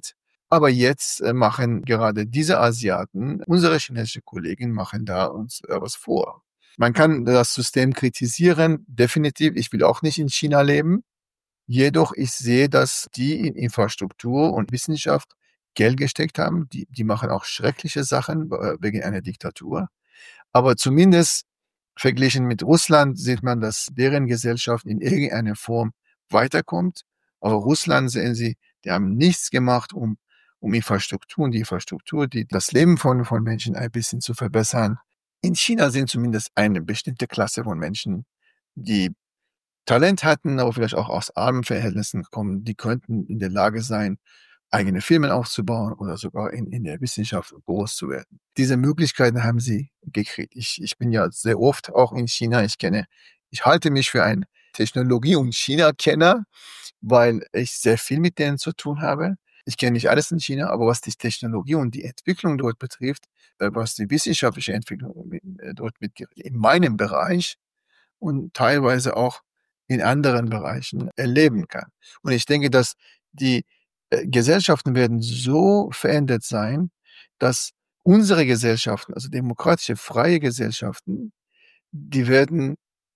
Aber jetzt äh, machen gerade diese Asiaten, unsere chinesischen Kollegen machen da uns äh, was vor. Man kann das System kritisieren, definitiv. Ich will auch nicht in China leben. Jedoch ich sehe, dass die in Infrastruktur und Wissenschaft Geld gesteckt haben. Die, die machen auch schreckliche Sachen äh, wegen einer Diktatur. Aber zumindest verglichen mit Russland sieht man, dass deren Gesellschaft in irgendeiner Form weiterkommt. Aber Russland sehen Sie, die haben nichts gemacht, um, um Infrastruktur und die Infrastruktur, die das Leben von, von Menschen ein bisschen zu verbessern. In China sind zumindest eine bestimmte Klasse von Menschen, die Talent hatten, aber vielleicht auch aus armen Verhältnissen kommen, die könnten in der Lage sein, eigene Firmen aufzubauen oder sogar in, in der Wissenschaft groß zu werden. Diese Möglichkeiten haben sie gekriegt. Ich, ich bin ja sehr oft auch in China. Ich kenne, ich halte mich für einen Technologie- und China-Kenner, weil ich sehr viel mit denen zu tun habe. Ich kenne nicht alles in China, aber was die Technologie und die Entwicklung dort betrifft, was die wissenschaftliche Entwicklung dort mitgeht, in meinem Bereich und teilweise auch in anderen Bereichen erleben kann. Und ich denke, dass die äh, Gesellschaften werden so verändert sein, dass unsere Gesellschaften, also demokratische, freie Gesellschaften, die werden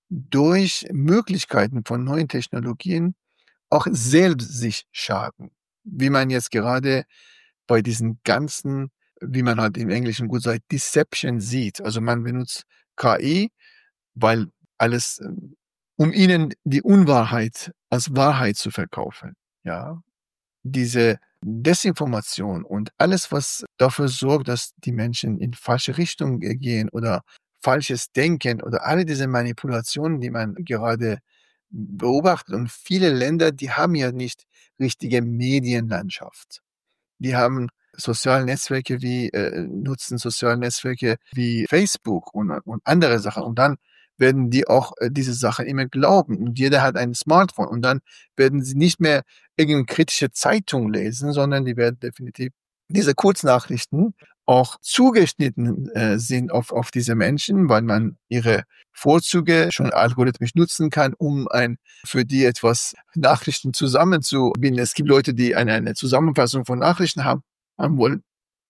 durch Möglichkeiten von neuen Technologien auch selbst sich schaden. Wie man jetzt gerade bei diesen ganzen, wie man halt im Englischen gut sagt, Deception sieht. Also man benutzt K I, weil alles, ähm, um ihnen die Unwahrheit als Wahrheit zu verkaufen. Ja, diese Desinformation und alles, was dafür sorgt, dass die Menschen in falsche Richtung gehen oder falsches Denken oder alle diese Manipulationen, die man gerade beobachtet. Und viele Länder, die haben ja nicht richtige Medienlandschaft. Die haben soziale Netzwerke wie, äh, nutzen soziale Netzwerke wie Facebook und, und andere Sachen. Und dann werden die auch äh, diese Sachen immer glauben. Und jeder hat ein Smartphone. Und dann werden sie nicht mehr irgendeine kritische Zeitung lesen, sondern die werden definitiv diese Kurznachrichten auch zugeschnitten äh, sind auf, auf diese Menschen, weil man ihre Vorzüge schon algorithmisch nutzen kann, um ein, für die etwas Nachrichten zusammenzubinden. Es gibt Leute, die eine, eine Zusammenfassung von Nachrichten haben, haben wollen.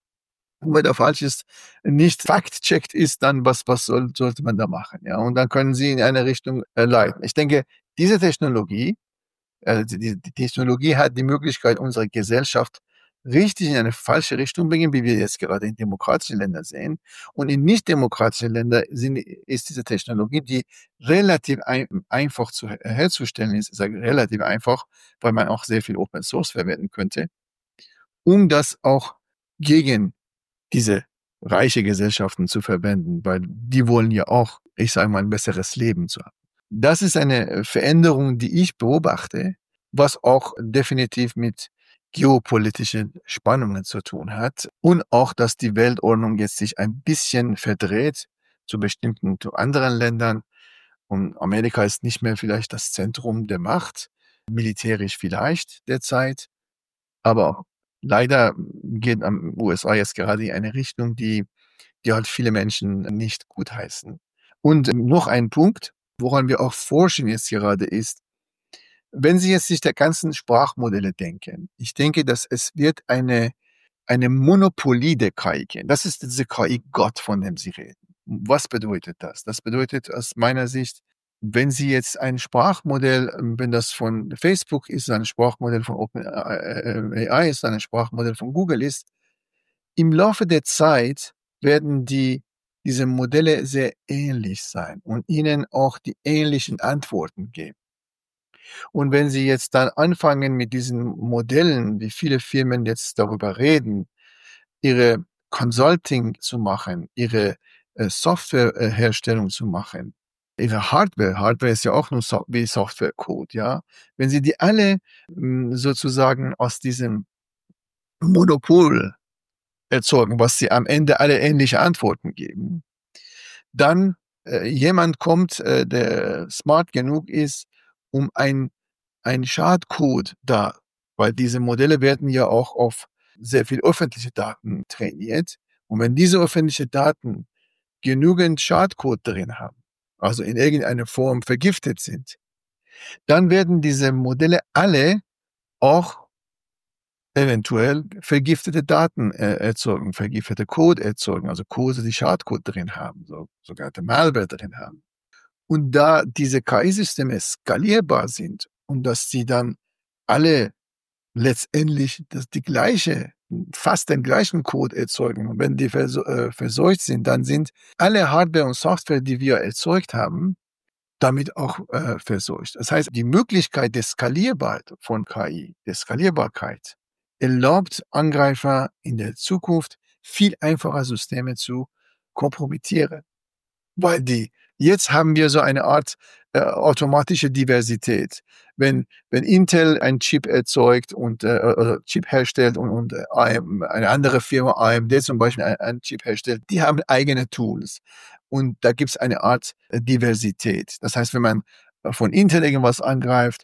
Und wenn der falsch ist, nicht fact-checkt ist, dann was, was soll, sollte man da machen? Ja, und dann können sie in eine Richtung äh, leiten. Ich denke, diese Technologie, äh, die, die Technologie hat die Möglichkeit, unsere Gesellschaft richtig in eine falsche Richtung bringen, wie wir jetzt gerade in demokratischen Ländern sehen. Und in nicht-demokratischen Ländern sind, ist diese Technologie, die relativ ein, einfach zu, herzustellen ist, ich sage relativ einfach, weil man auch sehr viel Open Source verwenden könnte, um das auch gegen diese reiche Gesellschaften zu verwenden, weil die wollen ja auch, ich sage mal, ein besseres Leben zu haben. Das ist eine Veränderung, die ich beobachte, was auch definitiv mit geopolitischen Spannungen zu tun hat und auch, dass die Weltordnung jetzt sich ein bisschen verdreht zu bestimmten, zu anderen Ländern und Amerika ist nicht mehr vielleicht das Zentrum der Macht, militärisch vielleicht derzeit, aber leider geht am U S A jetzt gerade in eine Richtung, die, die halt viele Menschen nicht gutheißen. Und noch ein Punkt, woran wir auch forschen jetzt gerade ist, wenn Sie jetzt sich der ganzen Sprachmodelle denken, ich denke, dass es wird eine, eine Monopolie der K I geben. Das ist diese K I-Gott, von dem Sie reden. Was bedeutet das? Das bedeutet aus meiner Sicht, wenn Sie jetzt ein Sprachmodell, wenn das von Facebook ist, ein Sprachmodell von OpenAI ist, ein Sprachmodell von Google ist, im Laufe der Zeit werden die, diese Modelle sehr ähnlich sein und Ihnen auch die ähnlichen Antworten geben. Und wenn Sie jetzt dann anfangen mit diesen Modellen, wie viele Firmen jetzt darüber reden, ihre Consulting zu machen, ihre äh, Softwareherstellung zu machen, ihre Hardware, Hardware ist ja auch nur so, wie Softwarecode, ja. Wenn Sie die alle mh, sozusagen aus diesem Monopol erzeugen, was sie am Ende alle ähnliche Antworten geben, dann äh, jemand kommt, äh, der smart genug ist, um ein, ein Schadcode da, weil diese Modelle werden ja auch auf sehr viel öffentliche Daten trainiert. Und wenn diese öffentlichen Daten genügend Schadcode drin haben, also in irgendeiner Form vergiftet sind, dann werden diese Modelle alle auch eventuell vergiftete Daten äh, erzeugen, vergiftete Code erzeugen, also Code, die Schadcode drin haben, so, sogar die Malware drin haben. Und da diese K I-Systeme skalierbar sind und dass sie dann alle letztendlich das, die gleiche, fast den gleichen Code erzeugen. Und wenn die vers äh, verseucht sind, dann sind alle Hardware und Software, die wir erzeugt haben, damit auch äh, verseucht. Das heißt, die Möglichkeit der Skalierbarkeit von K I, der Skalierbarkeit, erlaubt Angreifer in der Zukunft viel einfacher Systeme zu kompromittieren. Weil die, jetzt haben wir so eine Art äh, automatische Diversität. Wenn, wenn Intel einen Chip erzeugt und äh, oder Chip herstellt und, und äh, eine andere Firma, A M D zum Beispiel, einen, einen Chip herstellt, die haben eigene Tools. Und da gibt es eine Art äh, Diversität. Das heißt, wenn man von Intel irgendwas angreift,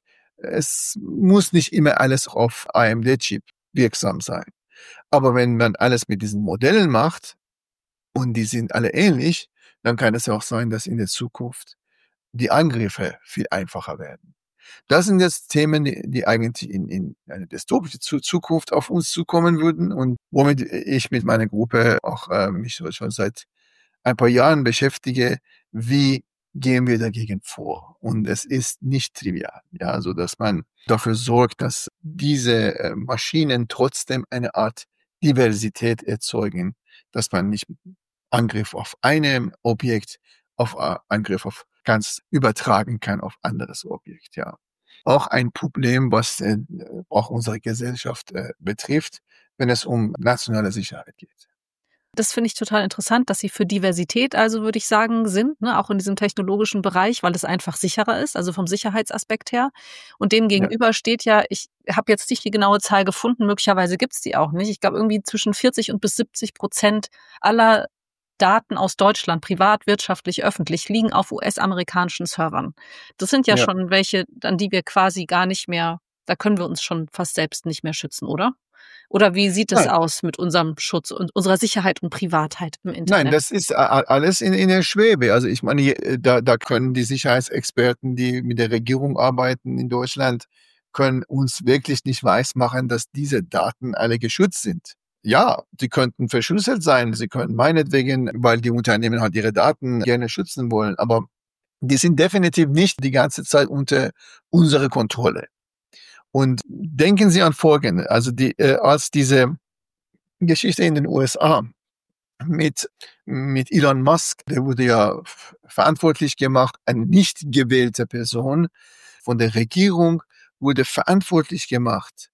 es muss nicht immer alles auf A M D-Chip wirksam sein. Aber wenn man alles mit diesen Modellen macht und die sind alle ähnlich, dann kann es ja auch sein, dass in der Zukunft die Angriffe viel einfacher werden. Das sind jetzt Themen, die, die eigentlich in, in eine dystopische Zukunft auf uns zukommen würden und womit ich mit meiner Gruppe auch äh, mich schon seit ein paar Jahren beschäftige, wie gehen wir dagegen vor? Und es ist nicht trivial, ja, also dass man dafür sorgt, dass diese äh, Maschinen trotzdem eine Art Diversität erzeugen, dass man nicht Angriff auf einem Objekt, auf äh, Angriff auf ganz übertragen kann auf anderes Objekt, ja. Auch ein Problem, was äh, auch unsere Gesellschaft äh, betrifft, wenn es um nationale Sicherheit geht. Das finde ich total interessant, dass Sie für Diversität, also würde ich sagen, sind, ne, auch in diesem technologischen Bereich, weil es einfach sicherer ist, also vom Sicherheitsaspekt her. Und dem gegenüber ja. steht ja, ich habe jetzt nicht die genaue Zahl gefunden, möglicherweise gibt es die auch nicht. Ich glaube, irgendwie zwischen vierzig und bis siebzig Prozent aller Daten aus Deutschland, privat, wirtschaftlich, öffentlich, liegen auf U S-amerikanischen Servern. Das sind ja, ja schon welche, an die wir quasi gar nicht mehr, da können wir uns schon fast selbst nicht mehr schützen, oder? Oder wie sieht es aus mit unserem Schutz und unserer Sicherheit und Privatheit im Internet? Nein, das ist alles in, in der Schwebe. Also ich meine, da, da können die Sicherheitsexperten, die mit der Regierung arbeiten in Deutschland, können uns wirklich nicht weismachen, dass diese Daten alle geschützt sind. Ja, sie könnten verschlüsselt sein, sie könnten meinetwegen, weil die Unternehmen halt ihre Daten gerne schützen wollen, aber die sind definitiv nicht die ganze Zeit unter unserer Kontrolle. Und denken Sie an Folgendes, also die, äh, als diese Geschichte in den U S A mit, mit Elon Musk, der wurde ja verantwortlich gemacht, eine nicht gewählte Person von der Regierung wurde verantwortlich gemacht,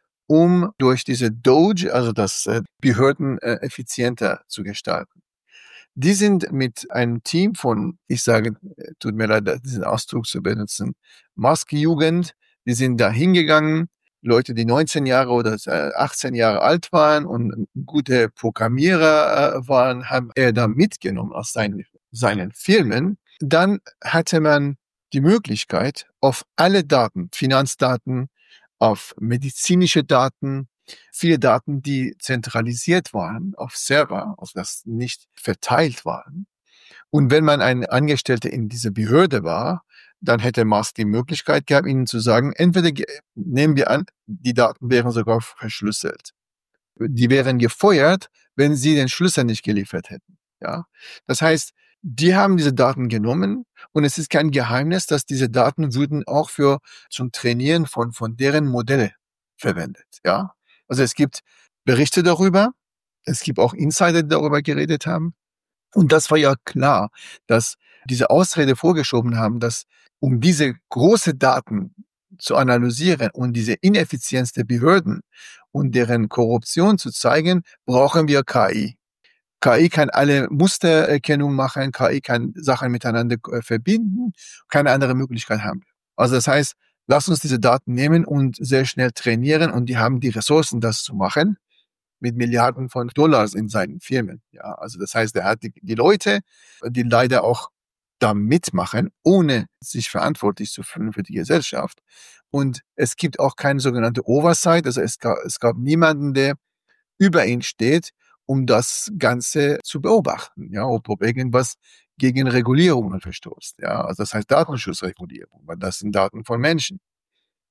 um durch diese Doge, also das äh, Behörden äh, effizienter zu gestalten. Die sind mit einem Team von, ich sage, tut mir leid, diesen Ausdruck zu benutzen, Musk-Jugend, die sind da hingegangen, Leute, die neunzehn Jahre oder achtzehn Jahre alt waren und gute Programmierer äh, waren, haben er da mitgenommen aus seinen, seinen Firmen. Dann hatte man die Möglichkeit, auf alle Daten, Finanzdaten, auf medizinische Daten, viele Daten, die zentralisiert waren, auf Server, also das nicht verteilt waren. Und wenn man ein Angestellter in dieser Behörde war, dann hätte Musk die Möglichkeit gehabt, ihnen zu sagen, entweder nehmen wir an, die Daten wären sogar verschlüsselt. Die wären gefeuert, wenn sie den Schlüssel nicht geliefert hätten. Ja, das heißt, die haben diese Daten genommen und es ist kein Geheimnis, dass diese Daten würden auch für zum Trainieren von von deren Modelle verwendet. Ja, also es gibt Berichte darüber, es gibt auch Insider, die darüber geredet haben. Und das war ja klar, dass diese Ausrede vorgeschoben haben, dass um diese große Daten zu analysieren und diese Ineffizienz der Behörden und deren Korruption zu zeigen, brauchen wir K I. K I kann alle Mustererkennung machen, K I kann Sachen miteinander verbinden, keine andere Möglichkeit haben. Also das heißt, lass uns diese Daten nehmen und sehr schnell trainieren und die haben die Ressourcen, das zu machen, mit Milliarden von Dollars in seinen Firmen. Ja, also das heißt, er hat die, die Leute, die leider auch da mitmachen, ohne sich verantwortlich zu fühlen für die Gesellschaft. Und es gibt auch keine sogenannte Oversight, also es gab, es gab niemanden, der über ihn steht, um das Ganze zu beobachten, ja, ob, ob irgendwas gegen Regulierungen verstoßt, ja, also das heißt Datenschutzregulierung, weil das sind Daten von Menschen.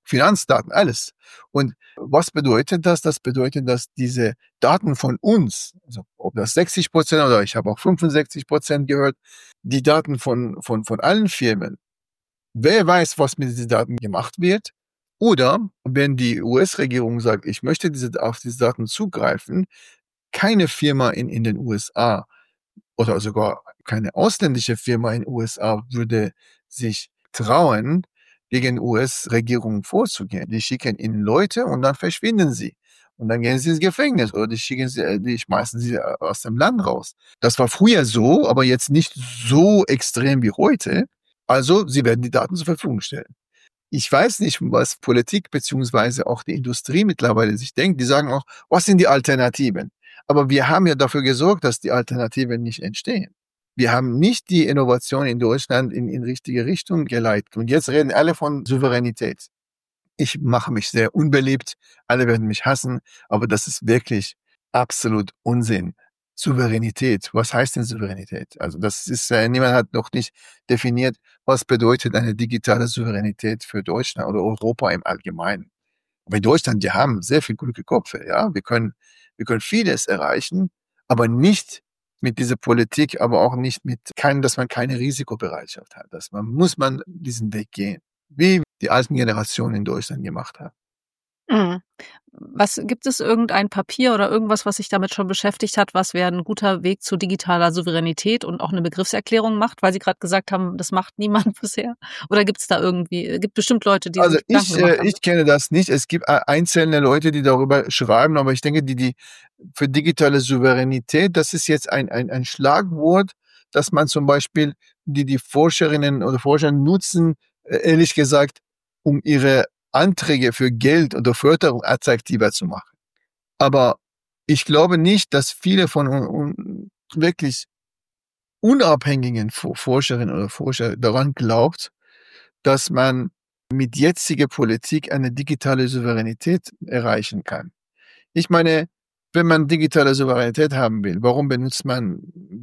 Finanzdaten, alles. Und was bedeutet das? Das bedeutet, dass diese Daten von uns, also ob das sechzig Prozent oder ich habe auch fünfundsechzig Prozent gehört, die Daten von, von, von allen Firmen, wer weiß, was mit diesen Daten gemacht wird? Oder wenn die U S-Regierung sagt, ich möchte diese, auf diese Daten zugreifen, keine Firma in, in den U S A oder sogar keine ausländische Firma in den U S A würde sich trauen, gegen U S-Regierung vorzugehen. Die schicken ihnen Leute und dann verschwinden sie. Und dann gehen sie ins Gefängnis oder die schicken sie, die schmeißen sie aus dem Land raus. Das war früher so, aber jetzt nicht so extrem wie heute. Also, sie werden die Daten zur Verfügung stellen. Ich weiß nicht, was Politik beziehungsweise auch die Industrie mittlerweile sich denkt. Die sagen auch, was sind die Alternativen? Aber wir haben ja dafür gesorgt, dass die Alternativen nicht entstehen. Wir haben nicht die Innovation in Deutschland in, in richtige Richtung geleitet. Und jetzt reden alle von Souveränität. Ich mache mich sehr unbeliebt. Alle werden mich hassen. Aber das ist wirklich absolut Unsinn. Souveränität. Was heißt denn Souveränität? Also das ist, äh, niemand hat noch nicht definiert, was bedeutet eine digitale Souveränität für Deutschland oder Europa im Allgemeinen. Aber in Deutschland, wir haben sehr viel kluge Köpfe, ja. Wir können, wir können vieles erreichen, aber nicht mit dieser Politik, aber auch nicht mit kein, dass man keine Risikobereitschaft hat. Dass man, muss man diesen Weg gehen. Wie die alten Generationen in Deutschland gemacht haben. Mhm. Was gibt es irgendein Papier oder irgendwas, was sich damit schon beschäftigt hat, was wäre ein guter Weg zu digitaler Souveränität und auch eine Begriffserklärung macht, weil Sie gerade gesagt haben, das macht niemand bisher? Oder gibt es da irgendwie, gibt bestimmt Leute, die Also sich Gedanken ich, gemacht äh, haben? ich kenne das nicht. Es gibt äh, einzelne Leute, die darüber schreiben, aber ich denke, die, die für digitale Souveränität, das ist jetzt ein, ein, ein Schlagwort, dass man zum Beispiel die, die Forscherinnen oder Forscher nutzen, äh, ehrlich gesagt, um ihre Anträge für Geld oder Förderung attraktiver zu machen. Aber ich glaube nicht, dass viele von un, un, wirklich unabhängigen Forscherinnen oder Forscher daran glaubt, dass man mit jetziger Politik eine digitale Souveränität erreichen kann. Ich meine, wenn man digitale Souveränität haben will, warum benutzt man,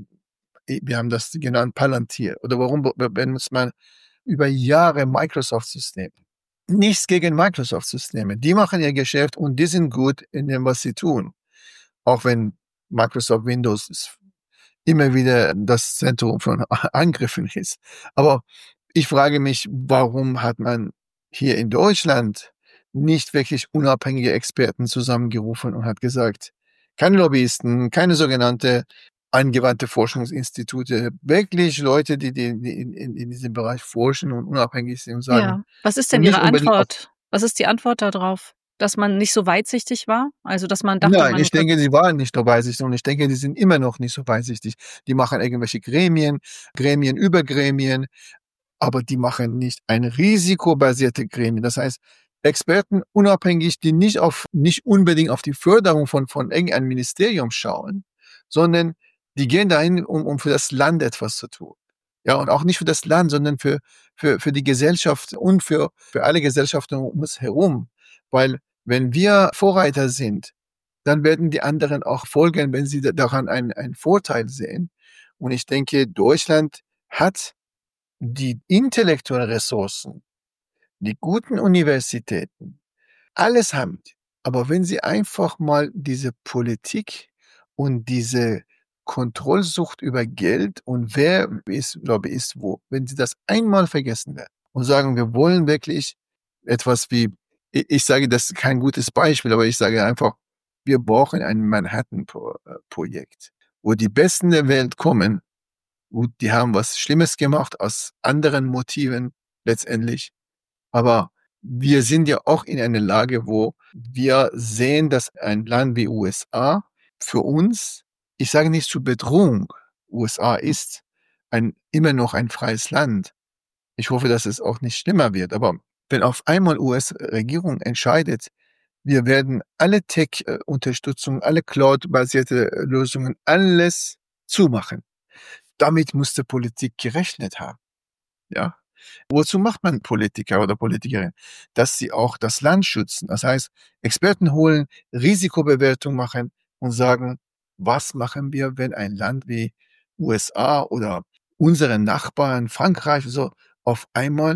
wir haben das genannt, Palantir, oder warum benutzt man über Jahre Microsoft-Systeme? Nichts gegen Microsoft-Systeme. Die machen ihr Geschäft und die sind gut in dem, was sie tun. Auch wenn Microsoft Windows ist immer wieder das Zentrum von Angriffen ist. Aber ich frage mich, warum hat man hier in Deutschland nicht wirklich unabhängige Experten zusammengerufen und hat gesagt, keine Lobbyisten, keine sogenannte angewandte Forschungsinstitute, wirklich Leute, die, die, die in, in, in diesem Bereich forschen und unabhängig sind und sagen, Ja. Was ist und denn nicht Ihre unbedingt auf. Antwort? Was ist die Antwort darauf? Dass man nicht so weitsichtig war? Also, dass man dachte, Nein, man ich denke, sie waren nicht so weitsichtig und ich denke, die sind immer noch nicht so weitsichtig. Die machen irgendwelche Gremien, Gremien über Gremien, aber die machen nicht ein risikobasierte Gremien. Das heißt, Experten unabhängig, die nicht auf, nicht unbedingt auf die Förderung von, von irgendeinem Ministerium schauen, sondern die gehen dahin, um, um für das Land etwas zu tun. Ja, und auch nicht für das Land, sondern für, für, für die Gesellschaft und für, für alle Gesellschaften um uns herum. Weil, wenn wir Vorreiter sind, dann werden die anderen auch folgen, wenn sie daran einen, einen Vorteil sehen. Und ich denke, Deutschland hat die intellektuellen Ressourcen, die guten Universitäten, alles haben die. Aber wenn sie einfach mal diese Politik und diese Kontrollsucht über Geld und wer ist, Lobbyist wo, wenn sie das einmal vergessen werden und sagen, wir wollen wirklich etwas wie, ich, ich sage, das ist kein gutes Beispiel, aber ich sage einfach, wir brauchen ein Manhattan-Projekt, wo die Besten der Welt kommen. Gut, die haben was Schlimmes gemacht aus anderen Motiven letztendlich. Aber wir sind ja auch in einer Lage, wo wir sehen, dass ein Land wie U S A für uns, ich sage nicht zur Bedrohung, U S A ist ein, immer noch ein freies Land. Ich hoffe, dass es auch nicht schlimmer wird. Aber wenn auf einmal U S-Regierung entscheidet, wir werden alle Tech-Unterstützung, alle Cloud-basierte Lösungen, alles zumachen. Damit musste Politik gerechnet haben. Ja. Wozu macht man Politiker oder Politikerin? Dass sie auch das Land schützen. Das heißt, Experten holen, Risikobewertung machen und sagen, was machen wir, wenn ein Land wie U S A oder unsere Nachbarn, Frankreich, so auf einmal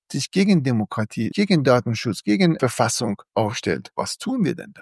sich gegen Demokratie, gegen Datenschutz, gegen Verfassung aufstellt, was tun wir denn da?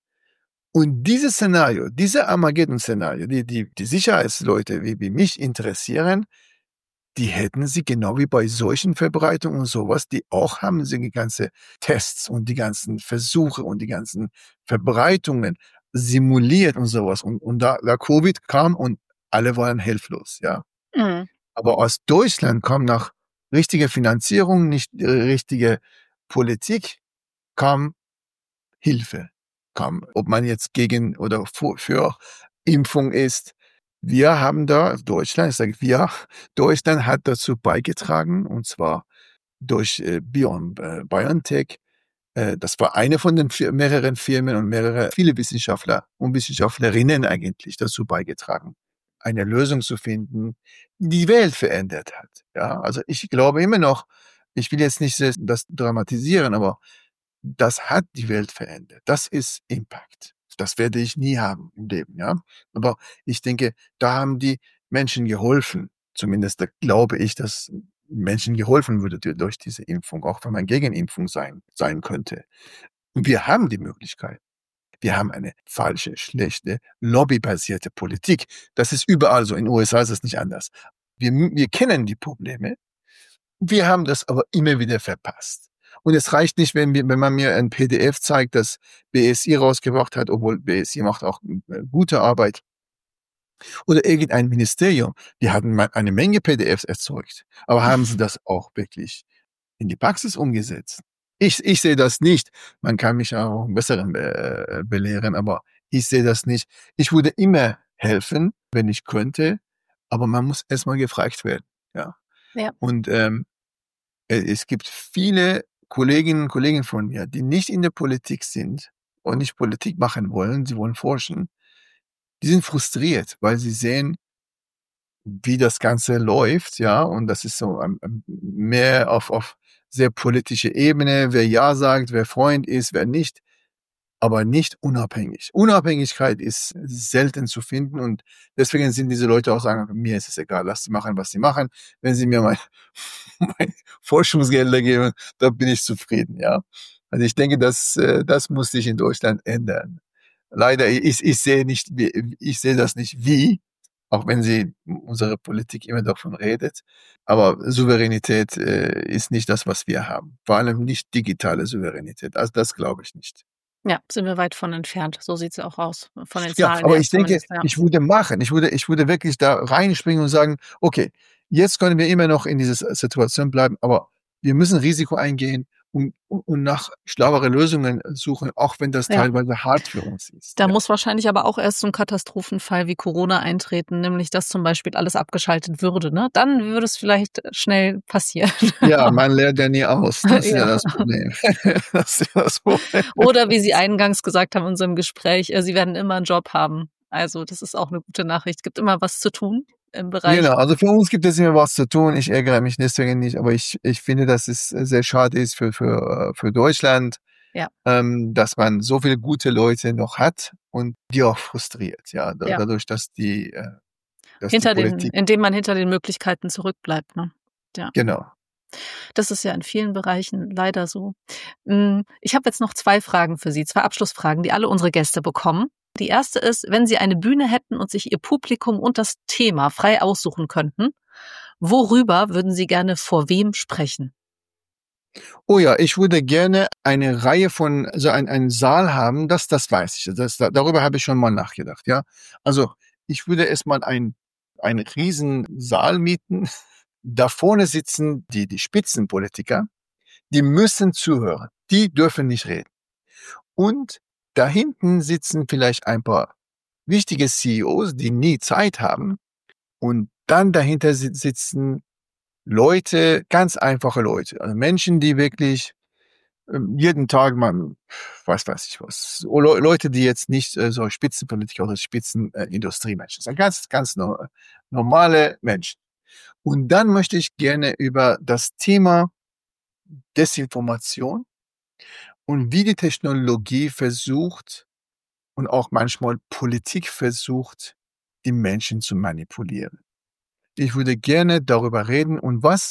Und dieses Szenario, diese Armageddon-Szenario, die, die, die Sicherheitsleute wie, wie mich interessieren, die hätten sie genau wie bei solchen Verbreitungen und sowas, die auch haben sie die ganzen Tests und die ganzen Versuche und die ganzen Verbreitungen simuliert und sowas. Und, und da, da Covid kam und alle waren hilflos, ja. Mhm. Aber aus Deutschland kam nach richtiger Finanzierung, nicht äh, richtige Politik, kam Hilfe. Kam, ob man jetzt gegen oder für, für Impfung ist. Wir haben da, Deutschland, ich sage wir, Deutschland hat dazu beigetragen, und zwar durch äh, Bion, äh, BioNTech. Äh, das war eine von den vier, mehreren Firmen und mehrere, viele Wissenschaftler und Wissenschaftlerinnen eigentlich dazu beigetragen, eine Lösung zu finden, die die Welt verändert hat. Ja, also ich glaube immer noch, ich will jetzt nicht das dramatisieren, aber das hat die Welt verändert. Das ist Impact. Das werde ich nie haben im Leben, ja. Aber ich denke, da haben die Menschen geholfen. Zumindest da glaube ich, dass Menschen geholfen würde durch diese Impfung, auch wenn man gegen Impfung sein, sein könnte. Und wir haben die Möglichkeit. Wir haben eine falsche, schlechte, lobbybasierte Politik. Das ist überall so. In den U S A ist es nicht anders. Wir, wir kennen die Probleme. Wir haben das aber immer wieder verpasst. Und es reicht nicht, wenn, wir, wenn man mir ein P D F zeigt, das B S I rausgebracht hat, obwohl B S I macht auch gute Arbeit. Oder irgendein Ministerium, die hatten eine Menge P D Fs erzeugt. Aber haben sie das auch wirklich in die Praxis umgesetzt? Ich, ich sehe das nicht. Man kann mich auch einen besseren äh, belehren, aber ich sehe das nicht. Ich würde immer helfen, wenn ich könnte, aber man muss erstmal gefragt werden. Ja. Ja. Und ähm, es gibt viele Kolleginnen und Kollegen von mir, die nicht in der Politik sind und nicht Politik machen wollen, sie wollen forschen. Die sind frustriert, weil sie sehen, wie das Ganze läuft, ja, und das ist so mehr auf, auf sehr politische Ebene, wer Ja sagt, wer Freund ist, wer nicht, aber nicht unabhängig. Unabhängigkeit ist selten zu finden und deswegen sind diese Leute auch sagen, mir ist es egal, lass sie machen, was sie machen. Wenn sie mir mein, mein Forschungsgelder geben, da bin ich zufrieden, ja. Also ich denke, das, das muss sich in Deutschland ändern. Leider, ich, ich sehe nicht, ich sehe das nicht wie, auch wenn sie unsere Politik immer davon redet. Aber Souveränität äh, ist nicht das, was wir haben. Vor allem nicht digitale Souveränität. Also das glaube ich nicht. Ja, sind wir weit von entfernt. So sieht's ja auch aus. Von den Ja, Zahlen aber her ich denke, zumindest, ja. ich würde machen. Ich würde, ich würde wirklich da reinspringen und sagen, okay, jetzt können wir immer noch in dieser Situation bleiben, aber wir müssen Risiko eingehen und, und nach schlauere Lösungen suchen, auch wenn das Ja. teilweise hart für uns ist. Da Ja. muss wahrscheinlich aber auch erst so ein Katastrophenfall wie Corona eintreten, nämlich dass zum Beispiel alles abgeschaltet würde. Ne? Dann würde es vielleicht schnell passieren. Ja, man lernt ja nie aus. Das ist ja, Ja. das Problem. Das ist ja das Problem. Oder wie Sie eingangs gesagt haben in unserem Gespräch, äh, Sie werden immer einen Job haben. Also das ist auch eine gute Nachricht. Es gibt immer was zu tun im Bereich. Genau, also für uns gibt es immer was zu tun. Ich ärgere mich deswegen nicht, aber ich, ich finde, dass es sehr schade ist für, für, für Deutschland, Ja. ähm, dass man so viele gute Leute noch hat und die auch frustriert, ja, da, Ja. dadurch, dass die, äh, dass Hinter die den, Politik, indem man hinter den Möglichkeiten zurückbleibt. Ne? Ja. genau. Das ist ja in vielen Bereichen leider so. Ich habe jetzt noch zwei Fragen für Sie, zwei Abschlussfragen, die alle unsere Gäste bekommen. Die erste ist, wenn Sie eine Bühne hätten und sich Ihr Publikum und das Thema frei aussuchen könnten, worüber würden Sie gerne vor wem sprechen? Oh ja, ich würde gerne eine Reihe von, also ein, einen Saal haben, das, das weiß ich. Das, darüber habe ich schon mal nachgedacht, ja. Also ich würde erstmal ein, einen riesen Saal mieten. Da vorne sitzen die, die Spitzenpolitiker, die müssen zuhören. Die dürfen nicht reden. Und da hinten sitzen vielleicht ein paar wichtige C E Os, die nie Zeit haben. Und dann dahinter sitzen Leute, ganz einfache Leute, also Menschen, die wirklich ähm, jeden Tag mal, was weiß ich was, Le Leute, die jetzt nicht äh, so Spitzenpolitiker oder Spitzenindustriemenschen sind, ganz, ganz no normale Menschen. Und dann möchte ich gerne über das Thema Desinformation und wie die Technologie versucht und auch manchmal Politik versucht, die Menschen zu manipulieren. Ich würde gerne darüber reden und was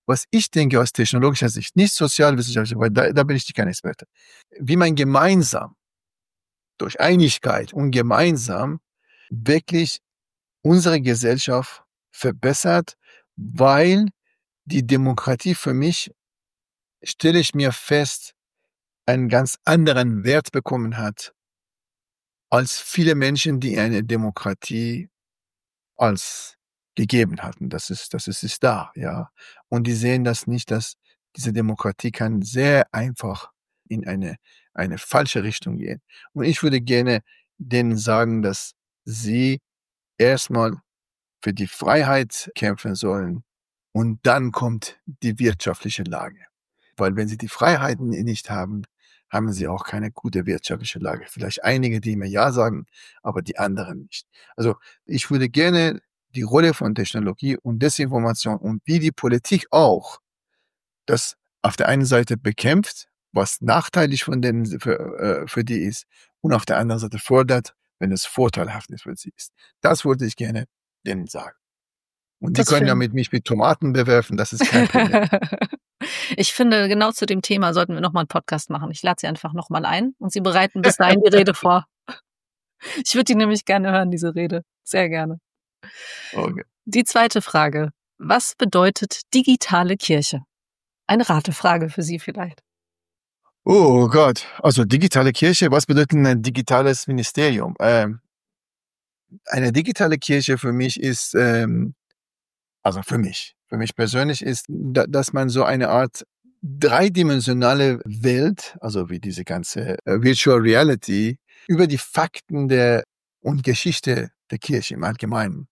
was ich denke aus technologischer Sicht, nicht sozialwissenschaftlich, weil da, da bin ich kein Experte, wie man gemeinsam, durch Einigkeit und gemeinsam wirklich unsere Gesellschaft verbessert, weil die Demokratie für mich, stelle ich mir fest, einen ganz anderen Wert bekommen hat, als viele Menschen, die eine Demokratie als gegeben hatten. Das ist, das ist, ist da, ja. Und die sehen das nicht, dass diese Demokratie kann sehr einfach in eine, eine falsche Richtung gehen. Und ich würde gerne denen sagen, dass sie erstmal für die Freiheit kämpfen sollen und dann kommt die wirtschaftliche Lage. Weil wenn sie die Freiheiten nicht haben, haben sie auch keine gute wirtschaftliche Lage. Vielleicht einige, die mir ja sagen, aber die anderen nicht. Also ich würde gerne die Rolle von Technologie und Desinformation und wie die Politik auch das auf der einen Seite bekämpft, was nachteilig von denen für, äh, für die ist, und auf der anderen Seite fördert, wenn es vorteilhaft ist für sie ist. Das wollte ich gerne denen sagen. Und die Das können ja schön. mit mich mit Tomaten bewerfen, das ist kein Problem. Ich finde, genau zu dem Thema sollten wir nochmal einen Podcast machen. Ich lade Sie einfach nochmal ein und Sie bereiten bis dahin die Rede vor. Ich würde die nämlich gerne hören, diese Rede. Sehr gerne. Okay. Die zweite Frage. Was bedeutet digitale Kirche? Eine Ratefrage für Sie vielleicht. Oh Gott, also digitale Kirche, was bedeutet ein digitales Ministerium? Ähm, eine digitale Kirche für mich ist, ähm, also für mich, für mich persönlich ist, da, dass man so eine Art dreidimensionale Welt, also wie diese ganze äh, Virtual Reality, über die Fakten der und Geschichte der Kirche im Allgemeinen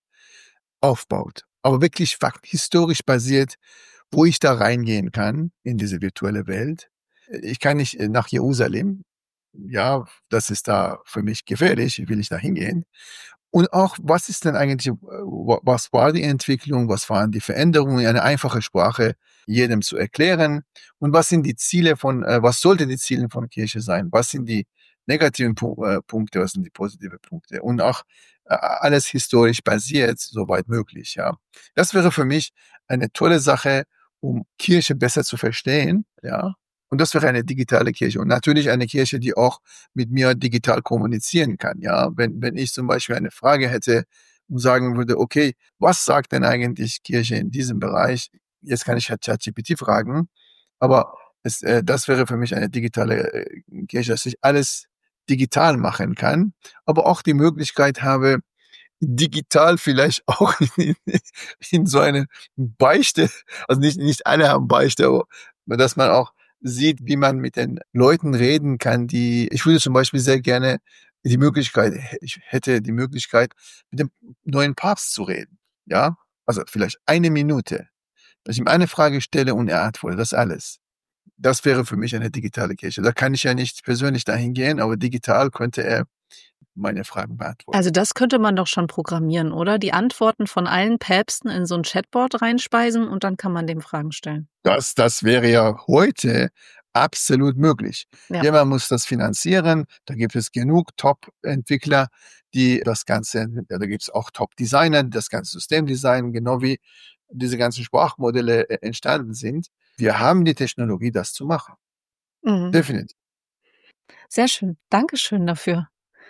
aufbaut. Aber wirklich fakt historisch basiert, wo ich da reingehen kann in diese virtuelle Welt. Ich kann nicht nach Jerusalem. Ja, das ist da für mich gefährlich. Will ich da hingehen? Und auch, was ist denn eigentlich, was war die Entwicklung, was waren die Veränderungen, in eine einfache Sprache jedem zu erklären? Und was sind die Ziele von, was sollte die Ziele von Kirche sein? Was sind die negativen Punkte, was sind die positiven Punkte? Und auch alles historisch basiert, soweit möglich, ja. Das wäre für mich eine tolle Sache, um Kirche besser zu verstehen, ja. Und das wäre eine digitale Kirche. Und natürlich eine Kirche, die auch mit mir digital kommunizieren kann. Ja, wenn, wenn ich zum Beispiel eine Frage hätte und sagen würde, okay, was sagt denn eigentlich Kirche in diesem Bereich? Jetzt kann ich halt ChatGPT fragen. Aber es, äh, das wäre für mich eine digitale äh, Kirche, dass ich alles digital machen kann, aber auch die Möglichkeit habe, digital vielleicht auch in, in so eine Beichte, also nicht, nicht alle haben Beichte, aber dass man auch sieht, wie man mit den Leuten reden kann, die, ich würde zum Beispiel sehr gerne die Möglichkeit, ich hätte die Möglichkeit, mit dem neuen Papst zu reden, ja, also vielleicht eine Minute, dass ich ihm eine Frage stelle und er antwortet, das alles. Das wäre für mich eine digitale Kirche. Da kann ich ja nicht persönlich dahin gehen, aber digital könnte er meine Fragen beantworten. Also das könnte man doch schon programmieren, oder? Die Antworten von allen Päpsten in so ein Chatbot reinspeisen und dann kann man dem Fragen stellen. Das, das wäre ja heute absolut möglich. Ja. Jemand muss das finanzieren. Da gibt es genug Top-Entwickler, die das Ganze, ja, da gibt es auch Top-Designer, die das ganze System designen, genau wie diese ganzen Sprachmodelle äh, entstanden sind. Wir haben die Technologie, das zu machen. Mhm. Definitiv. Sehr schön. Dankeschön dafür.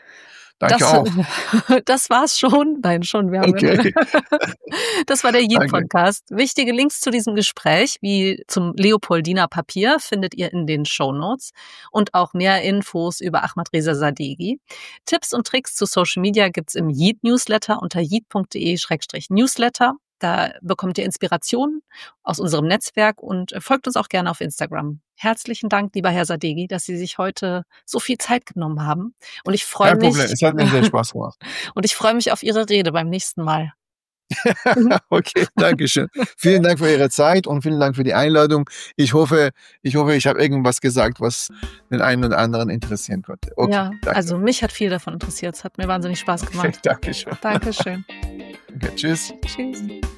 Danke das, auch. Das war's schon. Nein, schon. Wir haben Okay. Das war der Danke. Yeet-Podcast. Wichtige Links zu diesem Gespräch, wie zum Leopoldiner Papier, findet ihr in den Shownotes und auch mehr Infos über Ahmad Reza Sadeghi. Tipps und Tricks zu Social Media gibt's im Yeet-Newsletter unter yeet punkt de slash newsletter. Da bekommt ihr Inspirationen aus unserem Netzwerk und folgt uns auch gerne auf Instagram. Herzlichen Dank, lieber Herr Sadeghi, dass Sie sich heute so viel Zeit genommen haben. Und ich freue Kein mich. Problem, es hat mir sehr Spaß gemacht. Und ich freue mich auf Ihre Rede beim nächsten Mal. Okay, danke schön. Vielen Dank für Ihre Zeit und vielen Dank für die Einladung. Ich hoffe, ich hoffe, ich habe irgendwas gesagt, was den einen oder anderen interessieren könnte. Okay, ja, danke. also mich hat viel davon interessiert. Es hat mir wahnsinnig Spaß gemacht. Okay, danke schön. Dankeschön. Okay, tschüss. Tschüss.